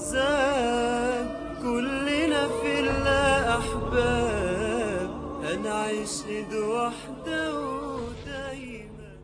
أحزان، كلنا في الله أحباب، هنعيش ند وحده ودايما.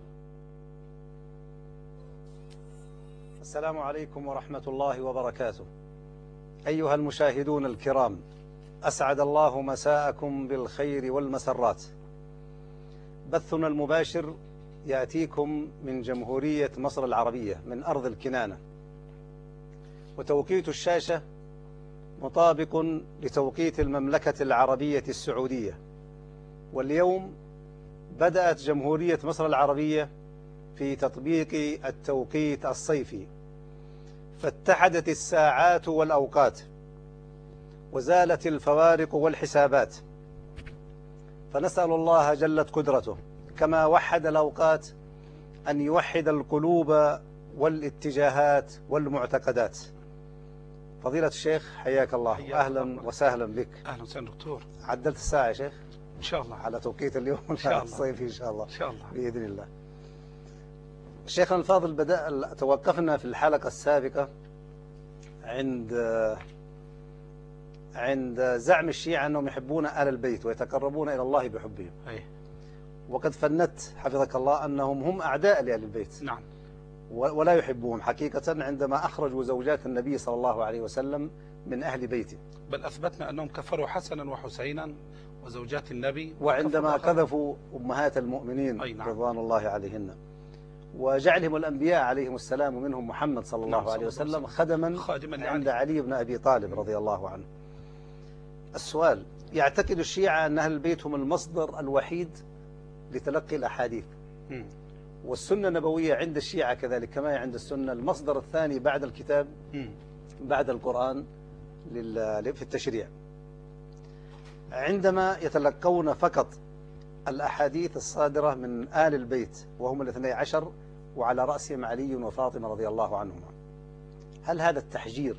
السلام عليكم ورحمة الله وبركاته. أيها المشاهدون الكرام، أسعد الله مساءكم بالخير والمسرات. بثنا المباشر يأتيكم من جمهورية مصر العربية من أرض الكنانة، وتوقيت الشاشة مطابق لتوقيت المملكة العربية السعودية. واليوم بدأت جمهورية مصر العربية في تطبيق التوقيت الصيفي، فاتحدت الساعات والأوقات وزالت الفوارق والحسابات، فنسأل الله جلت قدرته كما وحد الأوقات أن يوحد القلوب والاتجاهات والمعتقدات. فضيلة الشيخ حياك الله، أهلا وسهلا بك. أهلا وسهلا دكتور. عدلت الساعة يا شيخ إن شاء الله على توقيت اليوم الصيفي إن شاء الله. إن شاء الله بإذن الله. شيخنا الفاضل، توقفنا في الحلقة السابقة عند زعم الشيعة أنهم يحبون آل البيت ويتقربون إلى الله بحبهم. وقد فندت حفظك الله أنهم هم أعداء لآل البيت. نعم. ولا يحبهم حقيقة عندما أخرجوا زوجات النبي صلى الله عليه وسلم من أهل بيته، بل أثبتنا أنهم كفروا حسنا وحسينا وزوجات النبي، وعندما قذفوا أمهات المؤمنين رضوان الله عليهن، وجعلهم الأنبياء عليهم السلام ومنهم محمد صلى الله عليه وسلم خادما عند علي بن أبي طالب رضي الله عنه. السؤال: يعتقد الشيعة أن أهل البيت هم المصدر الوحيد لتلقي الأحاديث، والسنة النبوية عند الشيعة كذلك كما عند السنة المصدر الثاني بعد الكتاب بعد القرآن في التشريع. عندما يتلقون فقط الأحاديث الصادرة من آل البيت وهم الاثني عشر وعلى رأسهم علي وفاطمة رضي الله عنهما، هل هذا التحجير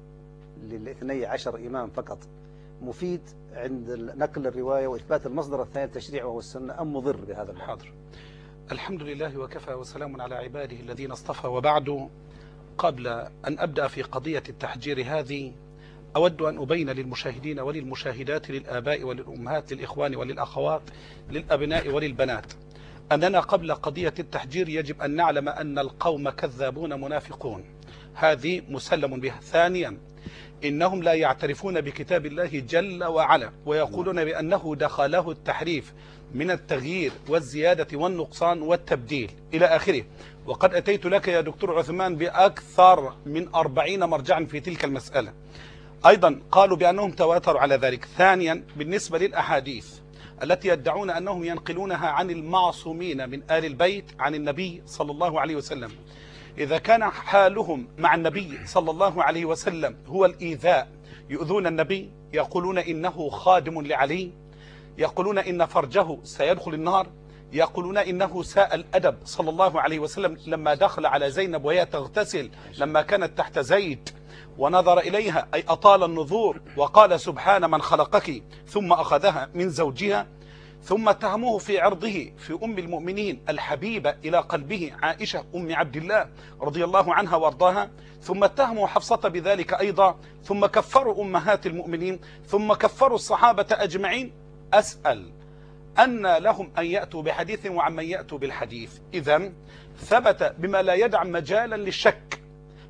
للاثني عشر إمام فقط مفيد عند نقل الرواية وإثبات المصدر الثاني للتشريع وهو السنة، أم مضر بهذا الحال؟ حاضر. الحمد لله وكفى وسلام على عباده الذين اصطفى، وبعد، قبل أن أبدأ في قضية التحجير هذه أود أن أبين للمشاهدين وللمشاهدات، للآباء وللأمهات، للإخوان وللأخوات، للأبناء وللبنات، أننا قبل قضية التحجير يجب أن نعلم أن القوم كذابون منافقون، هذه مسلم بها. ثانيا، إنهم لا يعترفون بكتاب الله جل وعلا، ويقولون بأنه دخله التحريف من التغيير والزيادة والنقصان والتبديل إلى آخره. وقد أتيت لك يا دكتور عثمان بأكثر من 40 مرجعا في تلك المسألة. أيضا قالوا بأنهم تواتروا على ذلك. ثانيا، بالنسبة للأحاديث التي يدعون أنهم ينقلونها عن المعصومين من آل البيت عن النبي صلى الله عليه وسلم، إذا كان حالهم مع النبي صلى الله عليه وسلم هو الإيذاء، يؤذون النبي، يقولون إنه خادم لعلي، يقولون إن فرجه سيدخل النار، يقولون إنه ساء الأدب صلى الله عليه وسلم لما دخل على زينب وهي تغتسل لما كانت تحت زيد ونظر إليها، أي أطال النظور، وقال سبحان من خلقك، ثم أخذها من زوجها. ثم اتهموه في عرضه في أم المؤمنين الحبيبة إلى قلبه عائشة أم عبد الله رضي الله عنها وارضاها، ثم اتهموا حفصة بذلك أيضا، ثم كفروا أمهات المؤمنين، ثم كفروا الصحابة أجمعين. أسأل أن لهم أن يأتوا بحديث وعمن يأتوا بالحديث. إذن ثبت بما لا يدع مجالا للشك،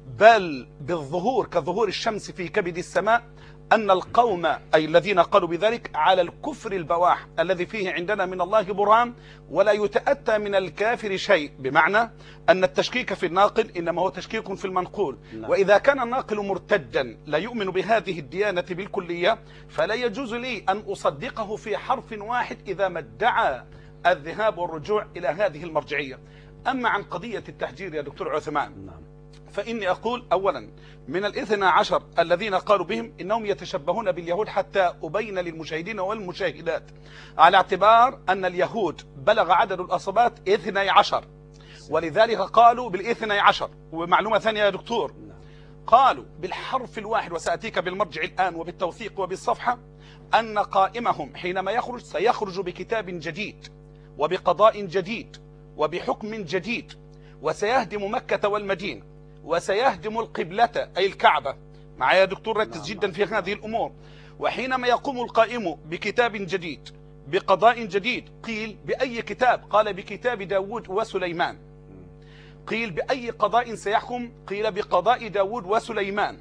بل بالظهور كظهور الشمس في كبد السماء، أن القوم أي الذين قالوا بذلك على الكفر البواح الذي فيه عندنا من الله برهان، ولا يتأتى من الكافر شيء، بمعنى أن التشكيك في الناقل إنما هو تشكيك في المنقول. وإذا كان الناقل مرتدا لا يؤمن بهذه الديانة بالكلية، فلا يجوز لي أن أصدقه في حرف واحد إذا ما ادعى الذهاب والرجوع إلى هذه المرجعية. أما عن قضية التحجير يا دكتور عثمان، فإني أقول أولا من الاثنى عشر الذين قالوا بهم إنهم يتشبهون باليهود، حتى أبين للمشاهدين والمشاهدات على اعتبار أن اليهود بلغ عدد الأصابات 12، ولذلك قالوا بالاثني عشر. ومعلومة ثانية يا دكتور، قالوا بالحرف الواحد، وسأتيك بالمرجع الآن وبالتوثيق وبالصفحة، أن قائمهم حينما يخرج سيخرج بكتاب جديد وبقضاء جديد وبحكم جديد، وسيهدم مكة والمدينة، وسيهدم القبلة أي الكعبة، معايا يا دكتور؟ ركز جدا في هذه الأمور. وحينما يقوم القائم بكتاب جديد بقضاء جديد، قيل بأي كتاب؟ قال بكتاب داود وسليمان. قيل بأي قضاء سيحكم؟ قيل بقضاء داود وسليمان.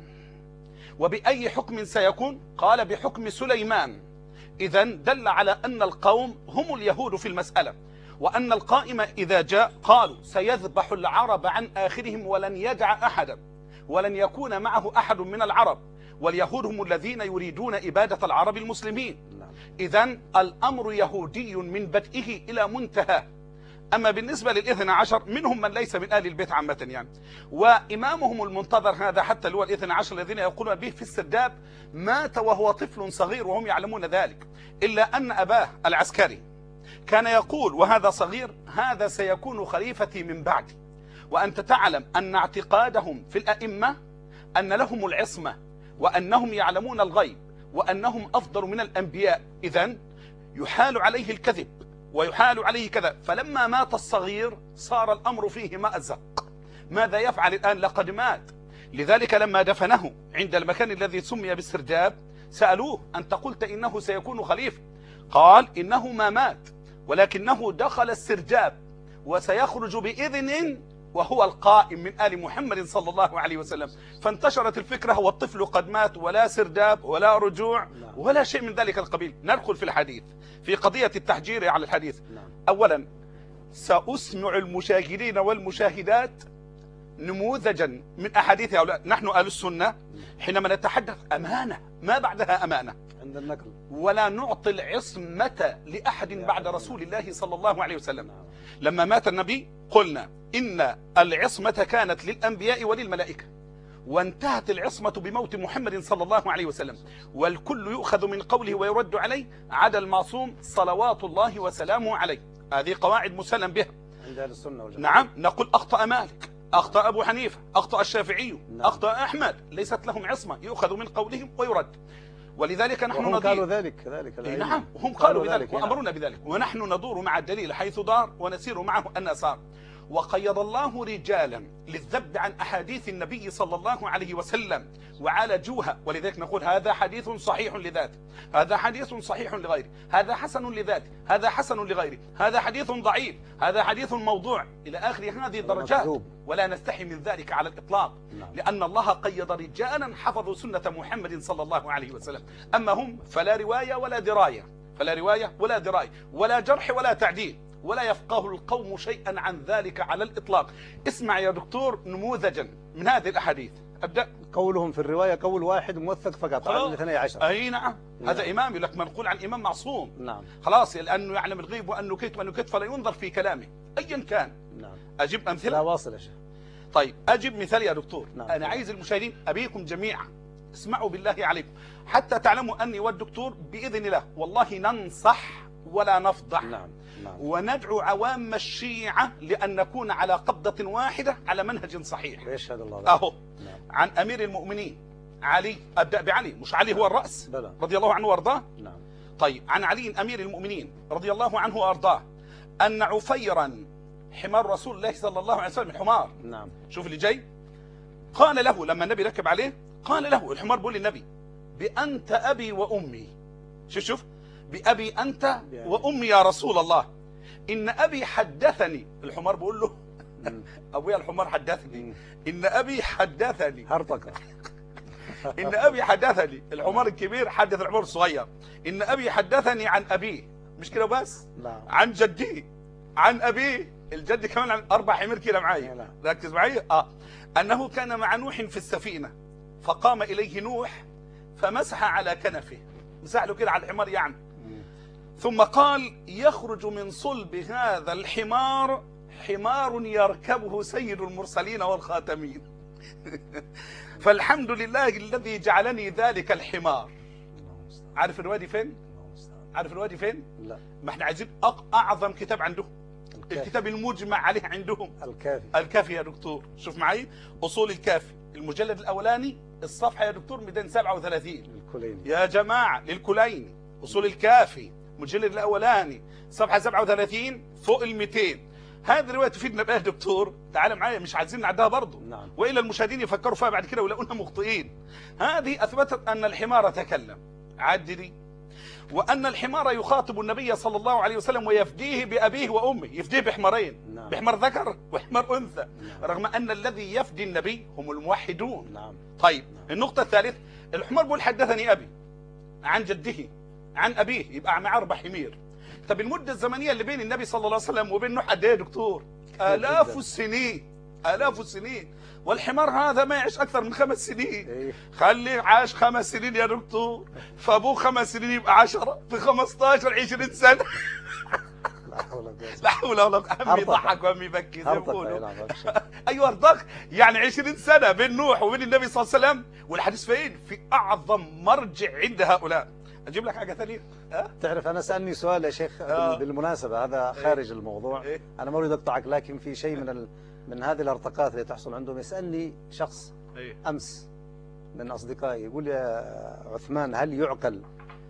وبأي حكم سيكون؟ قال بحكم سليمان. إذن دل على أن القوم هم اليهود في المسألة، وأن القائم إذا جاء قالوا سيذبح العرب عن آخرهم ولن يدع أحدا، ولن يكون معه أحد من العرب، واليهود هم الذين يريدون إبادة العرب المسلمين. إذن الأمر يهودي من بدئه إلى منتهى. أما بالنسبة للإثنى عشر منهم من ليس من آل البيت عامة يعني، وإمامهم المنتظر هذا حتى اللي هو الإثنى عشر الذين يقولون به في السرداب مات وهو طفل صغير وهم يعلمون ذلك، إلا أن أباه العسكري كان يقول وهذا صغير: هذا سيكون خليفتي من بعدي. وأنت تعلم أن اعتقادهم في الأئمة أن لهم العصمة، وأنهم يعلمون الغيب، وأنهم أفضل من الأنبياء. إذن يحال عليه الكذب ويحال عليه كذا. فلما مات الصغير صار الأمر فيه مأزق. ماذا يفعل الآن؟ لقد مات. لذلك لما دفنه عند المكان الذي سمي بالسرداب سألوه: أنت قلت إنه سيكون خليفة؟ قال: إنه ما مات، ولكنه دخل السرداب وسيخرج بإذن وهو القائم من آل محمد صلى الله عليه وسلم. فانتشرت الفكرة والطفل قد مات، ولا سرداب ولا رجوع ولا شيء من ذلك القبيل. ندخل في الحديث في قضية التحجير على الحديث. أولا سأسمع المشاهدين والمشاهدات نموذجا من أحاديث هؤلاء. نحن أهل السنة حينما نتحدث أمانة ما بعدها أمانة عند النقل، ولا نعطي العصمة لأحد بعد رسول الله صلى الله عليه وسلم. لما مات النبي قلنا إن العصمة كانت للأنبياء وللملائكة، وانتهت العصمة بموت محمد صلى الله عليه وسلم، والكل يؤخذ من قوله ويرد عليه عدا المعصوم صلوات الله وسلامه عليه. هذه قواعد مسلم بها عند أهل السنة والجماعة. نعم. نقول أخطأ مالك، أخطأ أبو حنيفة، أخطأ الشافعي، أخطأ أحمد، ليست لهم عصمة، يؤخذ من قولهم ويرد. ولذلك نحن نضير. قالوا ذلك نعم، هم قالوا بذلك وأمرونا بذلك، ونحن ندور مع الدليل حيث دار ونسير معه أن سار. وقيض الله رجالا للذب عن أحاديث النبي صلى الله عليه وسلم وعالجوها. ولذلك نقول هذا حديث صحيح لذاته، هذا حديث صحيح لغيره، هذا حسن لذاته، هذا حسن لغيره، هذا حديث ضعيف، هذا حديث موضوع، إلى آخر هذه الدرجات. ولا نستحي من ذلك على الإطلاق، لأن الله قيض رجالا حفظوا سنة محمد صلى الله عليه وسلم. أما هم فلا رواية ولا دراية، فلا رواية ولا دراية، ولا جرح ولا تعديل، ولا يفقه القوم شيئا عن ذلك على الإطلاق. اسمع يا دكتور نموذجا من هذه الأحاديث. أبدأ. قولهم في الرواية قول واحد موثق فقط عن الاثني عشر. أي نعم. هذا إمام، يقول لك منقول عن إمام معصوم. نعم. خلاص، لأنه يعلم الغيب وأنه كت وأنه كت، فلا ينظر في كلامه أيا كان. نعم. أجيب أمثلة. لا واصل يا شيخ. طيب أجيب مثال يا دكتور. نعم. أنا عايز المشاهدين أبيكم جميعا اسمعوا بالله عليكم حتى تعلموا أني والدكتور بإذن الله والله ننصح ولا نفضح. نعم. نعم. وندعو عوام الشيعة لأن نكون على قبضة واحدة على منهج صحيح. يشهد الله ذلك. أهو. نعم. عن أمير المؤمنين علي. أبدأ بعلي، مش علي هو الرأس؟ بلى. رضي الله عنه وأرضاه. نعم. طيب عن علي أمير المؤمنين رضي الله عنه وأرضاه أن عفيرا حمار رسول الله صلى الله عليه وسلم، حمار. نعم. شوف اللي جاي. قال له لما النبي ركب عليه، قال له الحمار بيقول للنبي: بأنت أبي وأمي. شوف بأبي أنت وأمي يا رسول الله، إن أبي حدثني. الحمار بيقول له أبويا الحمار حدثني، إن أبي حدثني. هرطقة. إن أبي حدثني. الحمار الكبير حدث الحمار الصغير. إن أبي حدثني عن أبيه. مش كده بس؟ لا. عن جدي، عن أبيه. الجد كمان عن 4 حمير كده معايا. ركز معي. أنه كان مع نوح في السفينة، فقام إليه نوح فمسح على كنفه، مسح له كده على الحمار يعني. ثم قال: يخرج من صلب هذا الحمار حمار يركبه سيد المرسلين والخاتمين. فالحمد لله الذي جعلني ذلك الحمار. عارف الرواية دي فين؟ عارف الرواية دي فين؟ لا. ما احنا عايزين أعظم كتاب عندهم، الكتاب المجمع عليه عندهم، الكافي. الكافي يا دكتور. شوف معي أصول الكافي، المجلد الأولاني الصفحة يا دكتور 237. الكليني يا جماعة، للكليني أصول الكافي المجلد الأولاني صفحة 37 فوق ال200. هذه الروايه تفيدنا بايه يا دكتور؟ تعال معايا، مش عايزين نعدها برضه. نعم. والا المشاهدين يفكروا فيها بعد كده ويلاقونا مخطئين. هذه اثبتت ان الحمار تكلم، عدلي، وان الحمار يخاطب النبي صلى الله عليه وسلم ويفديه بابيه وامه، يفديه بحمارين. نعم. بحمار ذكر وحمار انثى. نعم. رغم ان الذي يفدي النبي هم الموحدون. نعم. طيب. نعم. النقطه الثالثه، الحمار بيقول حدثني ابي عن جده عن ابيه، يبقى معاه 4 حمير. طب المده الزمنيه اللي بين النبي صلى الله عليه وسلم وبين نوح قد ايه يا دكتور؟ آلاف السنين، آلاف السنين. والحمار هذا ما يعيش اكثر من 5 سنين. خلي عاش 5 سنين يا دكتور، فابوه 5 سنين يبقى 10، في 15 20 سنه. لا حول ولا قوه. عمي يضحك وعمي يبكي زي ما بيقولوا. ايوه ارضك، يعني 20 سنه بين نوح وبين النبي صلى الله عليه وسلم، والحديث فين؟ في اعظم مرجع عند هؤلاء. اجيب لك حاجه ثانيه؟ تعرف انا سالني سؤال يا شيخ بالمناسبه، هذا خارج الموضوع. انا ما اريد اقطعك، لكن في شيء من هذه الارتقاءات اللي تحصل عندهم. يسالني شخص امس من اصدقائي، يقول يا عثمان هل يعقل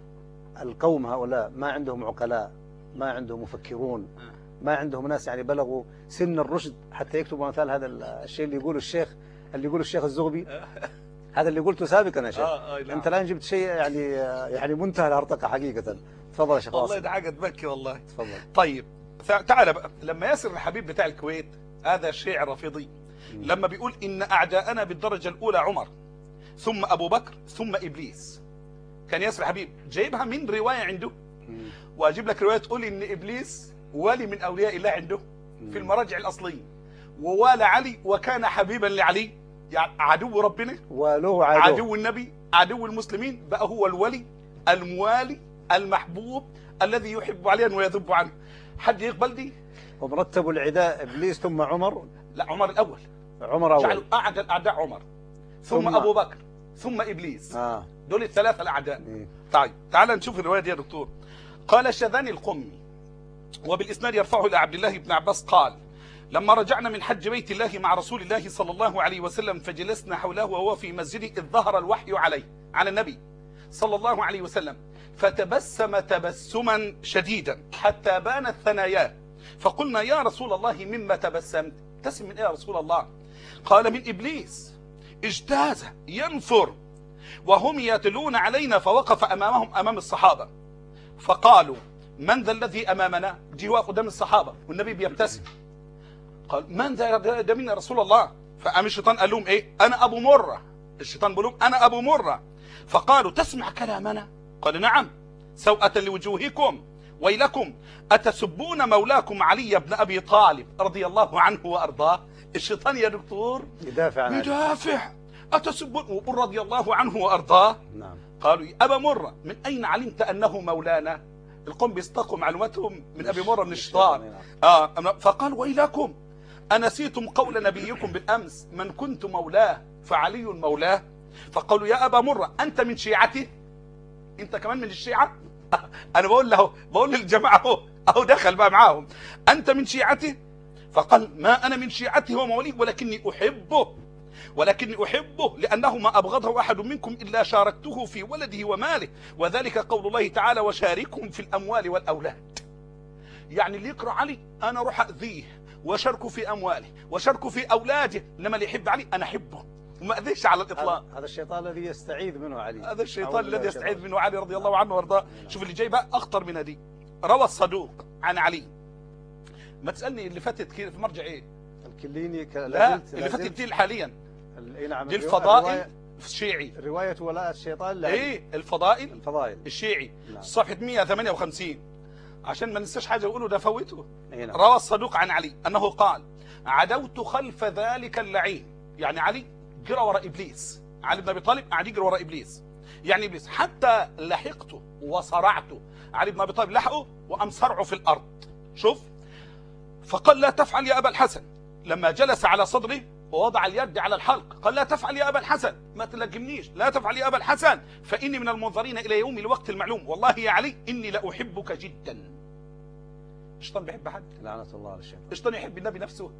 القوم هؤلاء ما عندهم عقلاء، ما عندهم مفكرون، ما عندهم ناس يعني بلغوا سن الرشد حتى يكتبوا مثال هذا الشيء اللي يقوله الشيخ الزغبي؟ هذا اللي قلته سابقا يا شيخ. انت الان جبت شيء يعني منتهى الارتقاء حقيقه. تفضل يا شيخ. والله ده حاجه تبكي والله. تفضل. طيب تعال بقى، لما ياسر الحبيب بتاع الكويت، هذا شيعي رافضي، لما بيقول ان اعداءنا بالدرجه الاولى عمر ثم ابو بكر ثم ابليس، كان ياسر الحبيب جايبها من روايه عنده، واجيب لك روايه تقول ان ابليس ولي من اولياء الله عنده في المراجع الاصليه، ووالى علي وكان حبيبا لعلي، يعني عدو ربنا وله عدو النبي عدو المسلمين، بقى هو الولي الموالي المحبوب الذي يحب عليا ويذب عنه. حد يقبل دي؟ ومرتب العداء ابليس ثم عمر. لا، عمر الاول. عمر اول. جعلوا اعدى الاعداء عمر، ثم ابو بكر، ثم ابليس. دول الثلاثه الاعداء. طيب تعال نشوف الروايه دي يا دكتور. قال الشاذاني القمي وبالاسناد يرفعه الى عبد الله بن عباس قال: لما رجعنا من حج بيت الله مع رسول الله صلى الله عليه وسلم فجلسنا حوله وهو في مسجده إذ ظهر الوحي عليه، على النبي صلى الله عليه وسلم، فتبسم تبسما شديدا حتى بانت ثناياه، فقلنا يا رسول الله مما تبسمت؟ تبتسم من ايه يا رسول الله؟ قال من ابليس اجتاز ينفر وهم يتلون علينا، فوقف امامهم امام الصحابه فقالوا من ذا الذي امامنا؟ دي واقف قدام الصحابه والنبي بيبتسم. قال من ذا ده مين يا رسول الله؟ فقام الشيطان قال لهم ايه؟ انا ابو مره. الشيطان بيقول لهم انا ابو مره. فقالوا تسمع كلامنا؟ قال نعم. سوءة لوجوهكم ويلكم اتسبون مولاكم علي بن ابي طالب رضي الله عنه وارضاه. الشيطان يا دكتور يدافع اتسبون وقل رضي الله عنه وارضاه. نعم. قالوا يا ابا مره من اين علمت انه مولانا؟ القوم بيستقوا معلوماتهم من ابي مره من الشيطان. فقال ويلكم أنسيتم قول نبيكم بالأمس من كنت مولاه فعلي مولاه؟ فقالوا يا أبا مرة أنت من شيعته؟ أنت كمان من الشيعة؟ أنا بقول للجماعة أهو دخل بقى معاهم، أنت من شيعته؟ فقال ما أنا من شيعته وموليه ولكني أحبه لأنه ما أبغضه أحد منكم إلا شاركته في ولده وماله، وذلك قول الله تعالى وشاركهم في الأموال والأولاد. يعني اللي يقرأ علي أنا أروح أذيه وشاركه في أمواله وشاركه في أولاده، إنما اللي يحب علي أنا أحبه وما أذيش على الإطلاق. هذا الشيطان الذي يستعيذ منه علي. هذا الشيطان الذي يستعيذ منه علي رضي الله عنه وارضاه. شوف اللي جاي بقى أخطر من هذه. روى الصدوق عن علي. ما تسألني اللي فاتت في مرجع إيه؟ الكليني لا اللي فاتت دي حاليا. دي الفضائل الشيعي. رواية ولاء الشيطان لعلي. إيه الفضائل الشيعي. صفحة 158. عشان ما ننساش حاجة يقولوا ده فوته. روى الصدوق عن علي أنه قال عدوت خلف ذلك اللعين، يعني علي جرى وراء إبليس، علي بن أبي طالب قاعد يجري وراء إبليس، يعني إبليس حتى لحقته وصرعته. علي بن أبي طالب لحقه وقام صرعه في الأرض. شوف فقال لا تفعل يا أبا الحسن، لما جلس على صدره ووضع اليد على الحلق قال لا تفعل يا أبا الحسن، ما تلجمنيش، لا تفعل يا أبا الحسن فإني من المنظرين إلى يوم الوقت المعلوم، والله يا علي إني لأحبك جدا. الشيطان بيحب حد؟ لعنة الله على الشيطان. الشيطان يحب النبي نفسه؟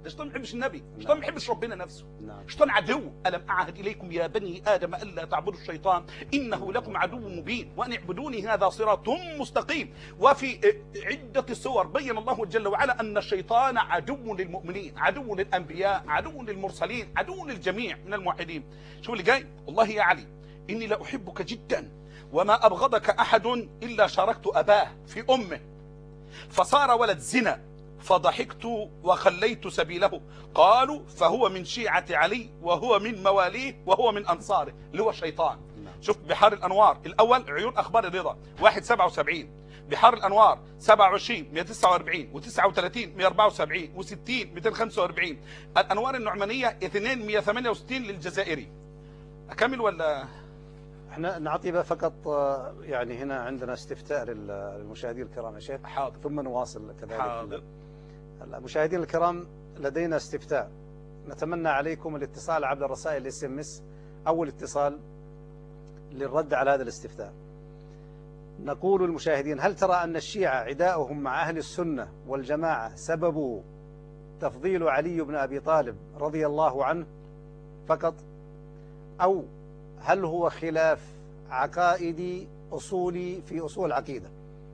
الشيطان ما بيحبش النبي، الشيطان ما بيحبش ربنا نفسه. الشيطان عدو. ألم أعهد إليكم يا بني آدم ألا تعبدوا الشيطان إنه لكم عدو مبين وأن اعبدوني هذا صراط مستقيم. وفي عدة سور بين الله جل وعلا أن الشيطان عدو للمؤمنين، عدو للأنبياء، عدو للمرسلين، عدو للجميع من الموحدين. شوف اللي جاي: والله يا علي إني لأحبك جدا وما أبغضك أحد إلا شاركت أباه في أمه فصار ولد زنا فضحكت وخليت سبيله. قالوا فهو من شيعة علي وهو من مواليه وهو من أنصاره، اللي هو الشيطان. شوف بحار الأنوار الأول عيون أخبار الرضا 177، بحار الأنوار 27 149 و39 174 و60 245، الأنوار النعمانية 2 168 للجزائري. أكمل ولا؟ احنا نعطي فقط يعني هنا عندنا استفتاء للمشاهدين الكرام يا شيخ. حاضر. ثم نواصل كذلك. حاضر. المشاهدين الكرام لدينا استفتاء، نتمنى عليكم الاتصال عبر الرسائل SMS أو الاتصال للرد على هذا الاستفتاء. نقول للمشاهدين: هل ترى أن الشيعة عداؤهم مع أهل السنة والجماعة سببه تفضيل علي بن أبي طالب رضي الله عنه فقط، أو هل هو خلاف عقائدي أصولي في أصول العقيدة؟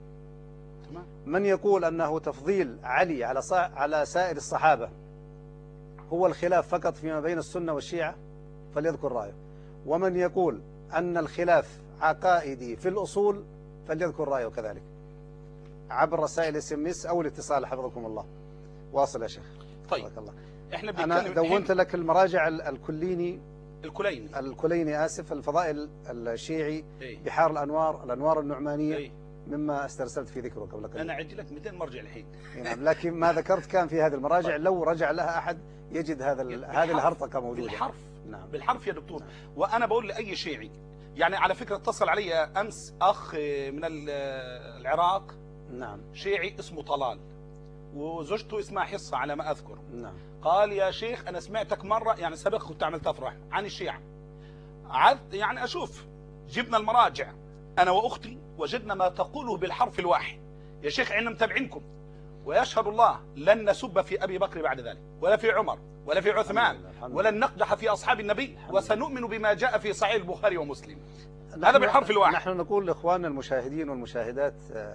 من يقول أنه تفضيل علي على سائر الصحابة هو الخلاف فقط فيما بين السنة والشيعة فليذكر رأيه، ومن يقول أن الخلاف عقائدي في الأصول فليذكر رأيه كذلك عبر رسائل SMS أو الاتصال حفظكم الله. واصل يا شيخ. طيب الله. احنا أنا دونت لك المراجع الكليني الكليني آسف، الفضائل الشيعي، إيه؟ بحار الأنوار النعمانية، إيه؟ مما استرسلت في ذكره قبل قليل. أنا عندي لك 200 مرجع الحين. نعم، لكن ما ذكرت كان في هذه المراجع لو رجع لها أحد يجد هذه الهرطقة موجودة بالحرف. نعم. بالحرف يا دكتور. نعم. وأنا بقول لأي شيعي، يعني على فكرة اتصل علي أمس أخ من العراق، نعم، شيعي اسمه طلال وزوجته اسمها حصة على ما أذكر. نعم. قال يا شيخ أنا سمعتك مرة، يعني سبق كنت عملت أفرح عن الشيعة، يعني أشوف جبنا المراجع أنا وأختي وجدنا ما تقوله بالحرف الواحد. يا شيخ إحنا متابعينكم، ويشهد الله لن نسب في أبي بكر بعد ذلك ولا في عمر ولا في عثمان ولن نقدح في أصحاب النبي، وسنؤمن بما جاء في صحيح البخاري ومسلم. هذا بالحرف الواحد. نحن نقول لإخواننا المشاهدين والمشاهدات،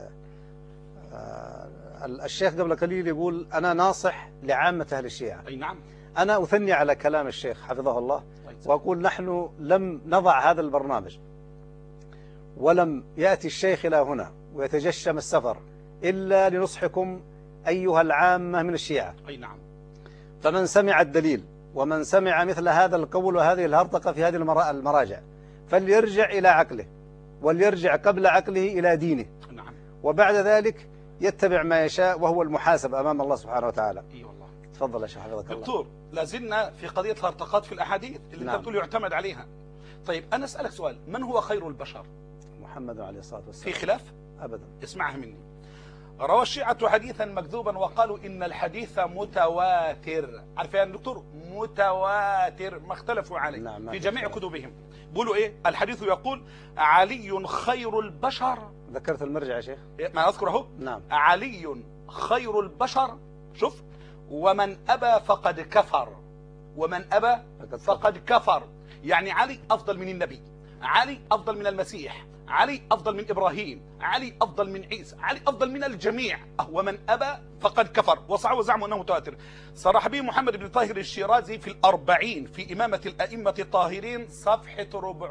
الشيخ قبل قليل يقول أنا ناصح لعامة أهل الشيعة. أي نعم. أنا أثني على كلام الشيخ حفظه الله وأقول نحن لم نضع هذا البرنامج ولم يأتي الشيخ إلى هنا ويتجشم السفر إلا لنصحكم أيها العامة من الشيعة. أي نعم. فمن سمع الدليل ومن سمع مثل هذا القول وهذه الهرطقة في هذه المراجع فليرجع إلى عقله، وليرجع قبل عقله إلى دينه. نعم. وبعد ذلك يتبع ما يشاء وهو المحاسب أمام الله سبحانه وتعالى. اي والله. تفضل يا شيخ حفظك الله. دكتور، لازلنا في قضية الهرطقات في الأحاديث اللي نعم. انت بتقول يعتمد عليها. طيب أنا أسألك سؤال، من هو خير البشر؟ محمد عليه الصلاة والسلام. في خلاف؟ أبدا. اسمعها مني. روى الشيعة حديثا مكذوبا وقالوا إن الحديث متواتر. عارف يا دكتور؟ متواتر، ما اختلفوا عليه. نعم. في جميع كتبهم بيقولوا إيه؟ الحديث يقول علي خير البشر. ذكرت المرجع يا شيخ؟ ما أذكر أهو. نعم. علي خير البشر. شوف، ومن أبى فقد كفر، ومن أبى فقد كفر. يعني علي أفضل من النبي، علي أفضل من المسيح، علي أفضل من إبراهيم، علي أفضل من عيسى، علي أفضل من الجميع. ومن أبى فقد كفر. وزعموا أنه متواتر. صرح به محمد بن طاهر الشيرازي في 40 في إمامة الأئمة الطاهرين صفحة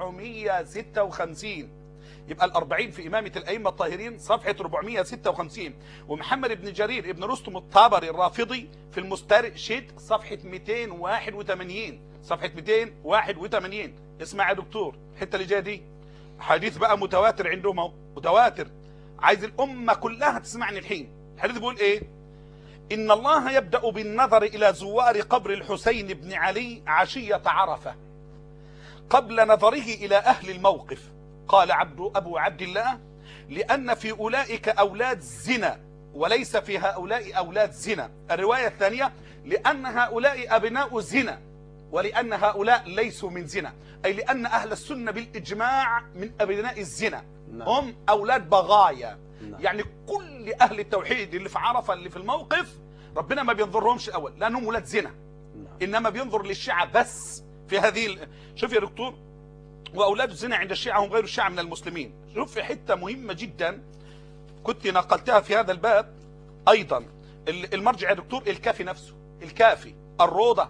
456. يبقى 40 في إمامة الأئمة الطاهرين صفحة 456. ومحمد بن جرير ابن رستم الطابري الرافضي في المسترشد صفحة 281. صفحة 281. اسمع يا دكتور الحتة اللي جايه دي، حديث بقى متواتر عندهم اهو، متواتر. عايز الأمة كلها تسمعني الحين. الحديث بيقول إيه؟ إن الله يبدأ بالنظر إلى زوار قبر الحسين بن علي عشية عرفة قبل نظره إلى أهل الموقف. قال أبو عبد الله: لأن في أولئك أولاد زنا وليس في هؤلاء أولاد زنا. الرواية الثانية: لأن هؤلاء أبناء زنا ولأن هؤلاء ليسوا من زنا، أي لأن أهل السنة بالإجماع من أبناء الزنا. نعم. هم أولاد بغايا. نعم. يعني كل أهل التوحيد اللي في عرفة اللي في الموقف ربنا ما بينظرهمش اول لانهم ولاد زنا، انما بينظر للشيعة بس في هذه شوف يا دكتور، واولاد الزنا عند الشيعة هم غير الشيعة من المسلمين. شوف في حتة مهمة جدا كنت نقلتها في هذا الباب ايضا، المرجع يا دكتور الكافي نفسه، الكافي الروضة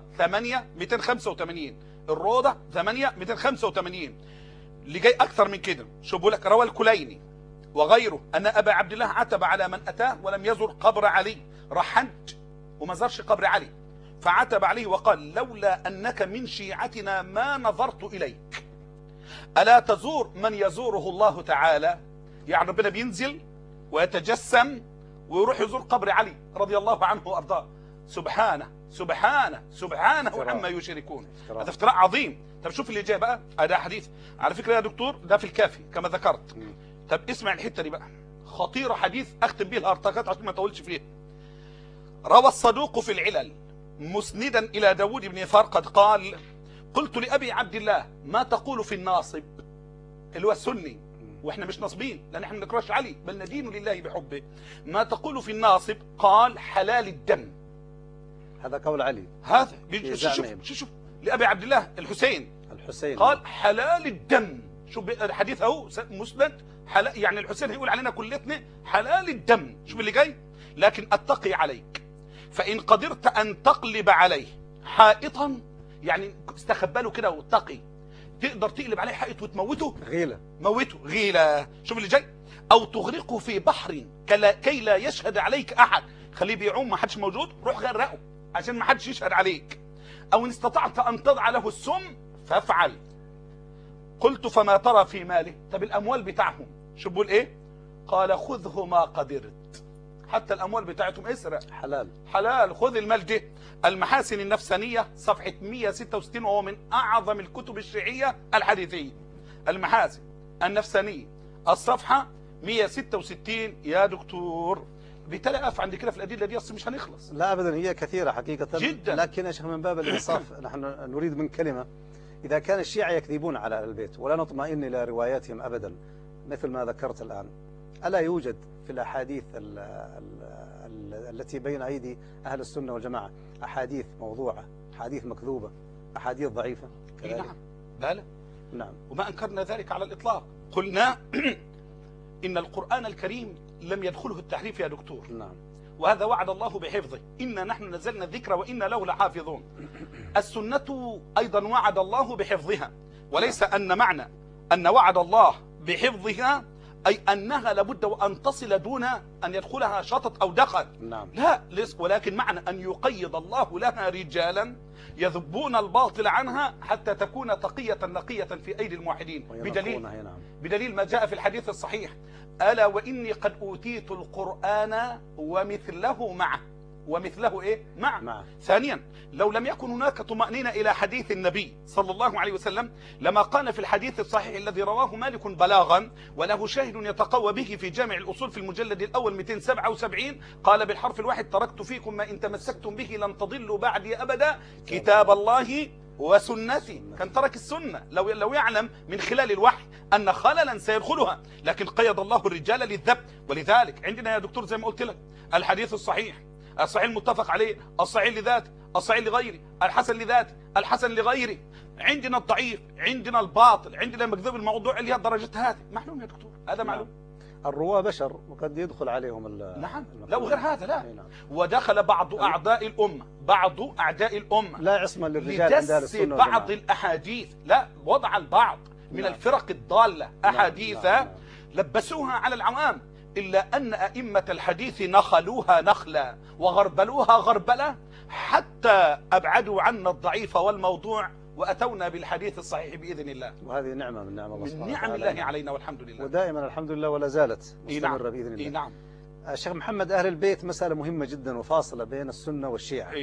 8/285، الروضة 8/285 اللي جاي اكثر من كده. شو بقول لك؟ روى الكليني وغيره ان ابا عبد الله عتب على من اتاه ولم يزر قبر علي، راح حج وما زارش قبر علي، فعتب عليه وقال لولا انك من شيعتنا ما نظرت اليك. الا تزور من يزوره الله تعالى؟ يعني ربنا بينزل ويتجسم ويروح يزور قبر علي رضي الله عنه وارضاه. سبحانه سبحانه سبحانه عما يشركون. هذا افتراء عظيم. طب شوف اللي جاي بقى، ده حديث على فكره يا دكتور، ده في الكافي كما ذكرت. طب اسمع الحته دي بقى، خطيره، حديث اختم به الارتقاءات عشان ما اطولش فيه. روى الصدوق في العلل مسندا الى داود بن فرقد قال قلت لابي عبد الله ما تقول في الناصب اللي هو السني، واحنا مش ناصبين لان احنا ما نكرهش علي بل ندين لله بحبه، ما تقول في الناصب؟ قال حلال الدم. هذا قول علي، هذا شوف لابي عبد الله الحسين قال حلال الدم. شوف الحديث اهو مسند، حلال يعني الحسين هيقول علينا كلتنا حلال الدم. شوف اللي جاي، لكن اتقي عليك فان قدرت ان تقلب عليه حائطا، يعني استخبى له كده واتقي، تقدر تقلب عليه حائط وتموته غيله، موته غيله. شوف اللي جاي، او تغرقه في بحر كي لا يشهد عليك احد، خليه بيعوم ما حدش موجود، روح غرقه عشان ما حدش يشهد عليك. او ان استطعت ان تضع له السم فافعل. قلت فما ترى في ماله؟ طب الاموال بتاعهم شو بقول ايه؟ قال خذه ما قدرت، حتى الاموال بتاعتهم اسرق، حلال حلال، خذ المال ده. المحاسن النفسانيه صفحه 166، وهو من اعظم الكتب الشيعيه الحديثيه. المحاسن النفسانيه الصفحه 166 يا دكتور. بالتالي اقف عند كده في الادله دي اصلا مش هنخلص. لا ابدا، هي كثيره حقيقه جدا، لكن يا شيخ من باب الانصاف نحن نريد من كلمه، اذا كان الشيعة يكذبون على اهل البيت ولا نطمئن الى رواياتهم ابدا مثل ما ذكرت الان، الا يوجد في الاحاديث التي بين ايدي اهل السنه والجماعه احاديث موضوعه، احاديث مكذوبه، احاديث ضعيفه؟ نعم بلى، نعم، وما انكرنا ذلك على الاطلاق. قلنا ان القران الكريم لم يدخله التحريف يا دكتور. نعم، وهذا وعد الله بحفظه، إنا نحن نزلنا الذكر وإنا له لحافظون. السنة أيضا وعد الله بحفظها، وليس أن معنى أن وعد الله بحفظها أي أنها لابد وأن تصل دون أن يدخلها شطط أو دخل. نعم. لا، ولكن معنى أن يقيض الله لها رجالا يذبون الباطل عنها حتى تكون تقية نقية في أيدي الموحدين، بدليل ما جاء في الحديث الصحيح ألا وإني قد أوتيت القرآن ومثله معه. ومثله إيه؟ معه. ثانيا، لو لم يكن هناك طمأنينة إلى حديث النبي صلى الله عليه وسلم لما قال في الحديث الصحيح الذي رواه مالك بلاغا وله شاهد يتقوى به في جامع الأصول في المجلد الأول 277، قال بالحرف الواحد تركت فيكم ما إن تمسكتم به لن تضلوا بعدي أبدا كتاب الله وسنتي. كان ترك السنة لو يعلم من خلال الوحي أن خللا سيدخلها، لكن قيد الله الرجال للذب. ولذلك عندنا يا دكتور زي ما قلت لك الحديث الصحيح المتفق عليه، الصحيح لذاته، الصحيح لغيره، الحسن لذاته، الحسن لغيره، عندنا الضعيف، عندنا الباطل، عندنا المكذوب الموضوع اللي هي الدرجات هذه. معلوم يا دكتور، هذا معلوم. الرواة بشر وقد يدخل عليهم نعم، لو غير هذا لا. ودخل بعض أعداء الأمة لا عصمة للرجال عند أهل السنة بعض الأحاديث، لا، وضع البعض من الفرق الضالة أحاديث لبسوها على العوام، إلا أن أئمة الحديث نخلوها نخلا وغربلوها غربلة حتى أبعدوا عنا الضعيف والموضوع وأتونا بالحديث الصحيح بإذن الله. وهذه نعمة من نعم الله سبحانه وتعالى، من نعم الله علينا والحمد لله، ودائما الحمد لله ولا زالت مستمرة بإذن الله. نعم. شيخ محمد، أهل البيت مسألة مهمة جدا وفاصلة بين السنة والشيعة.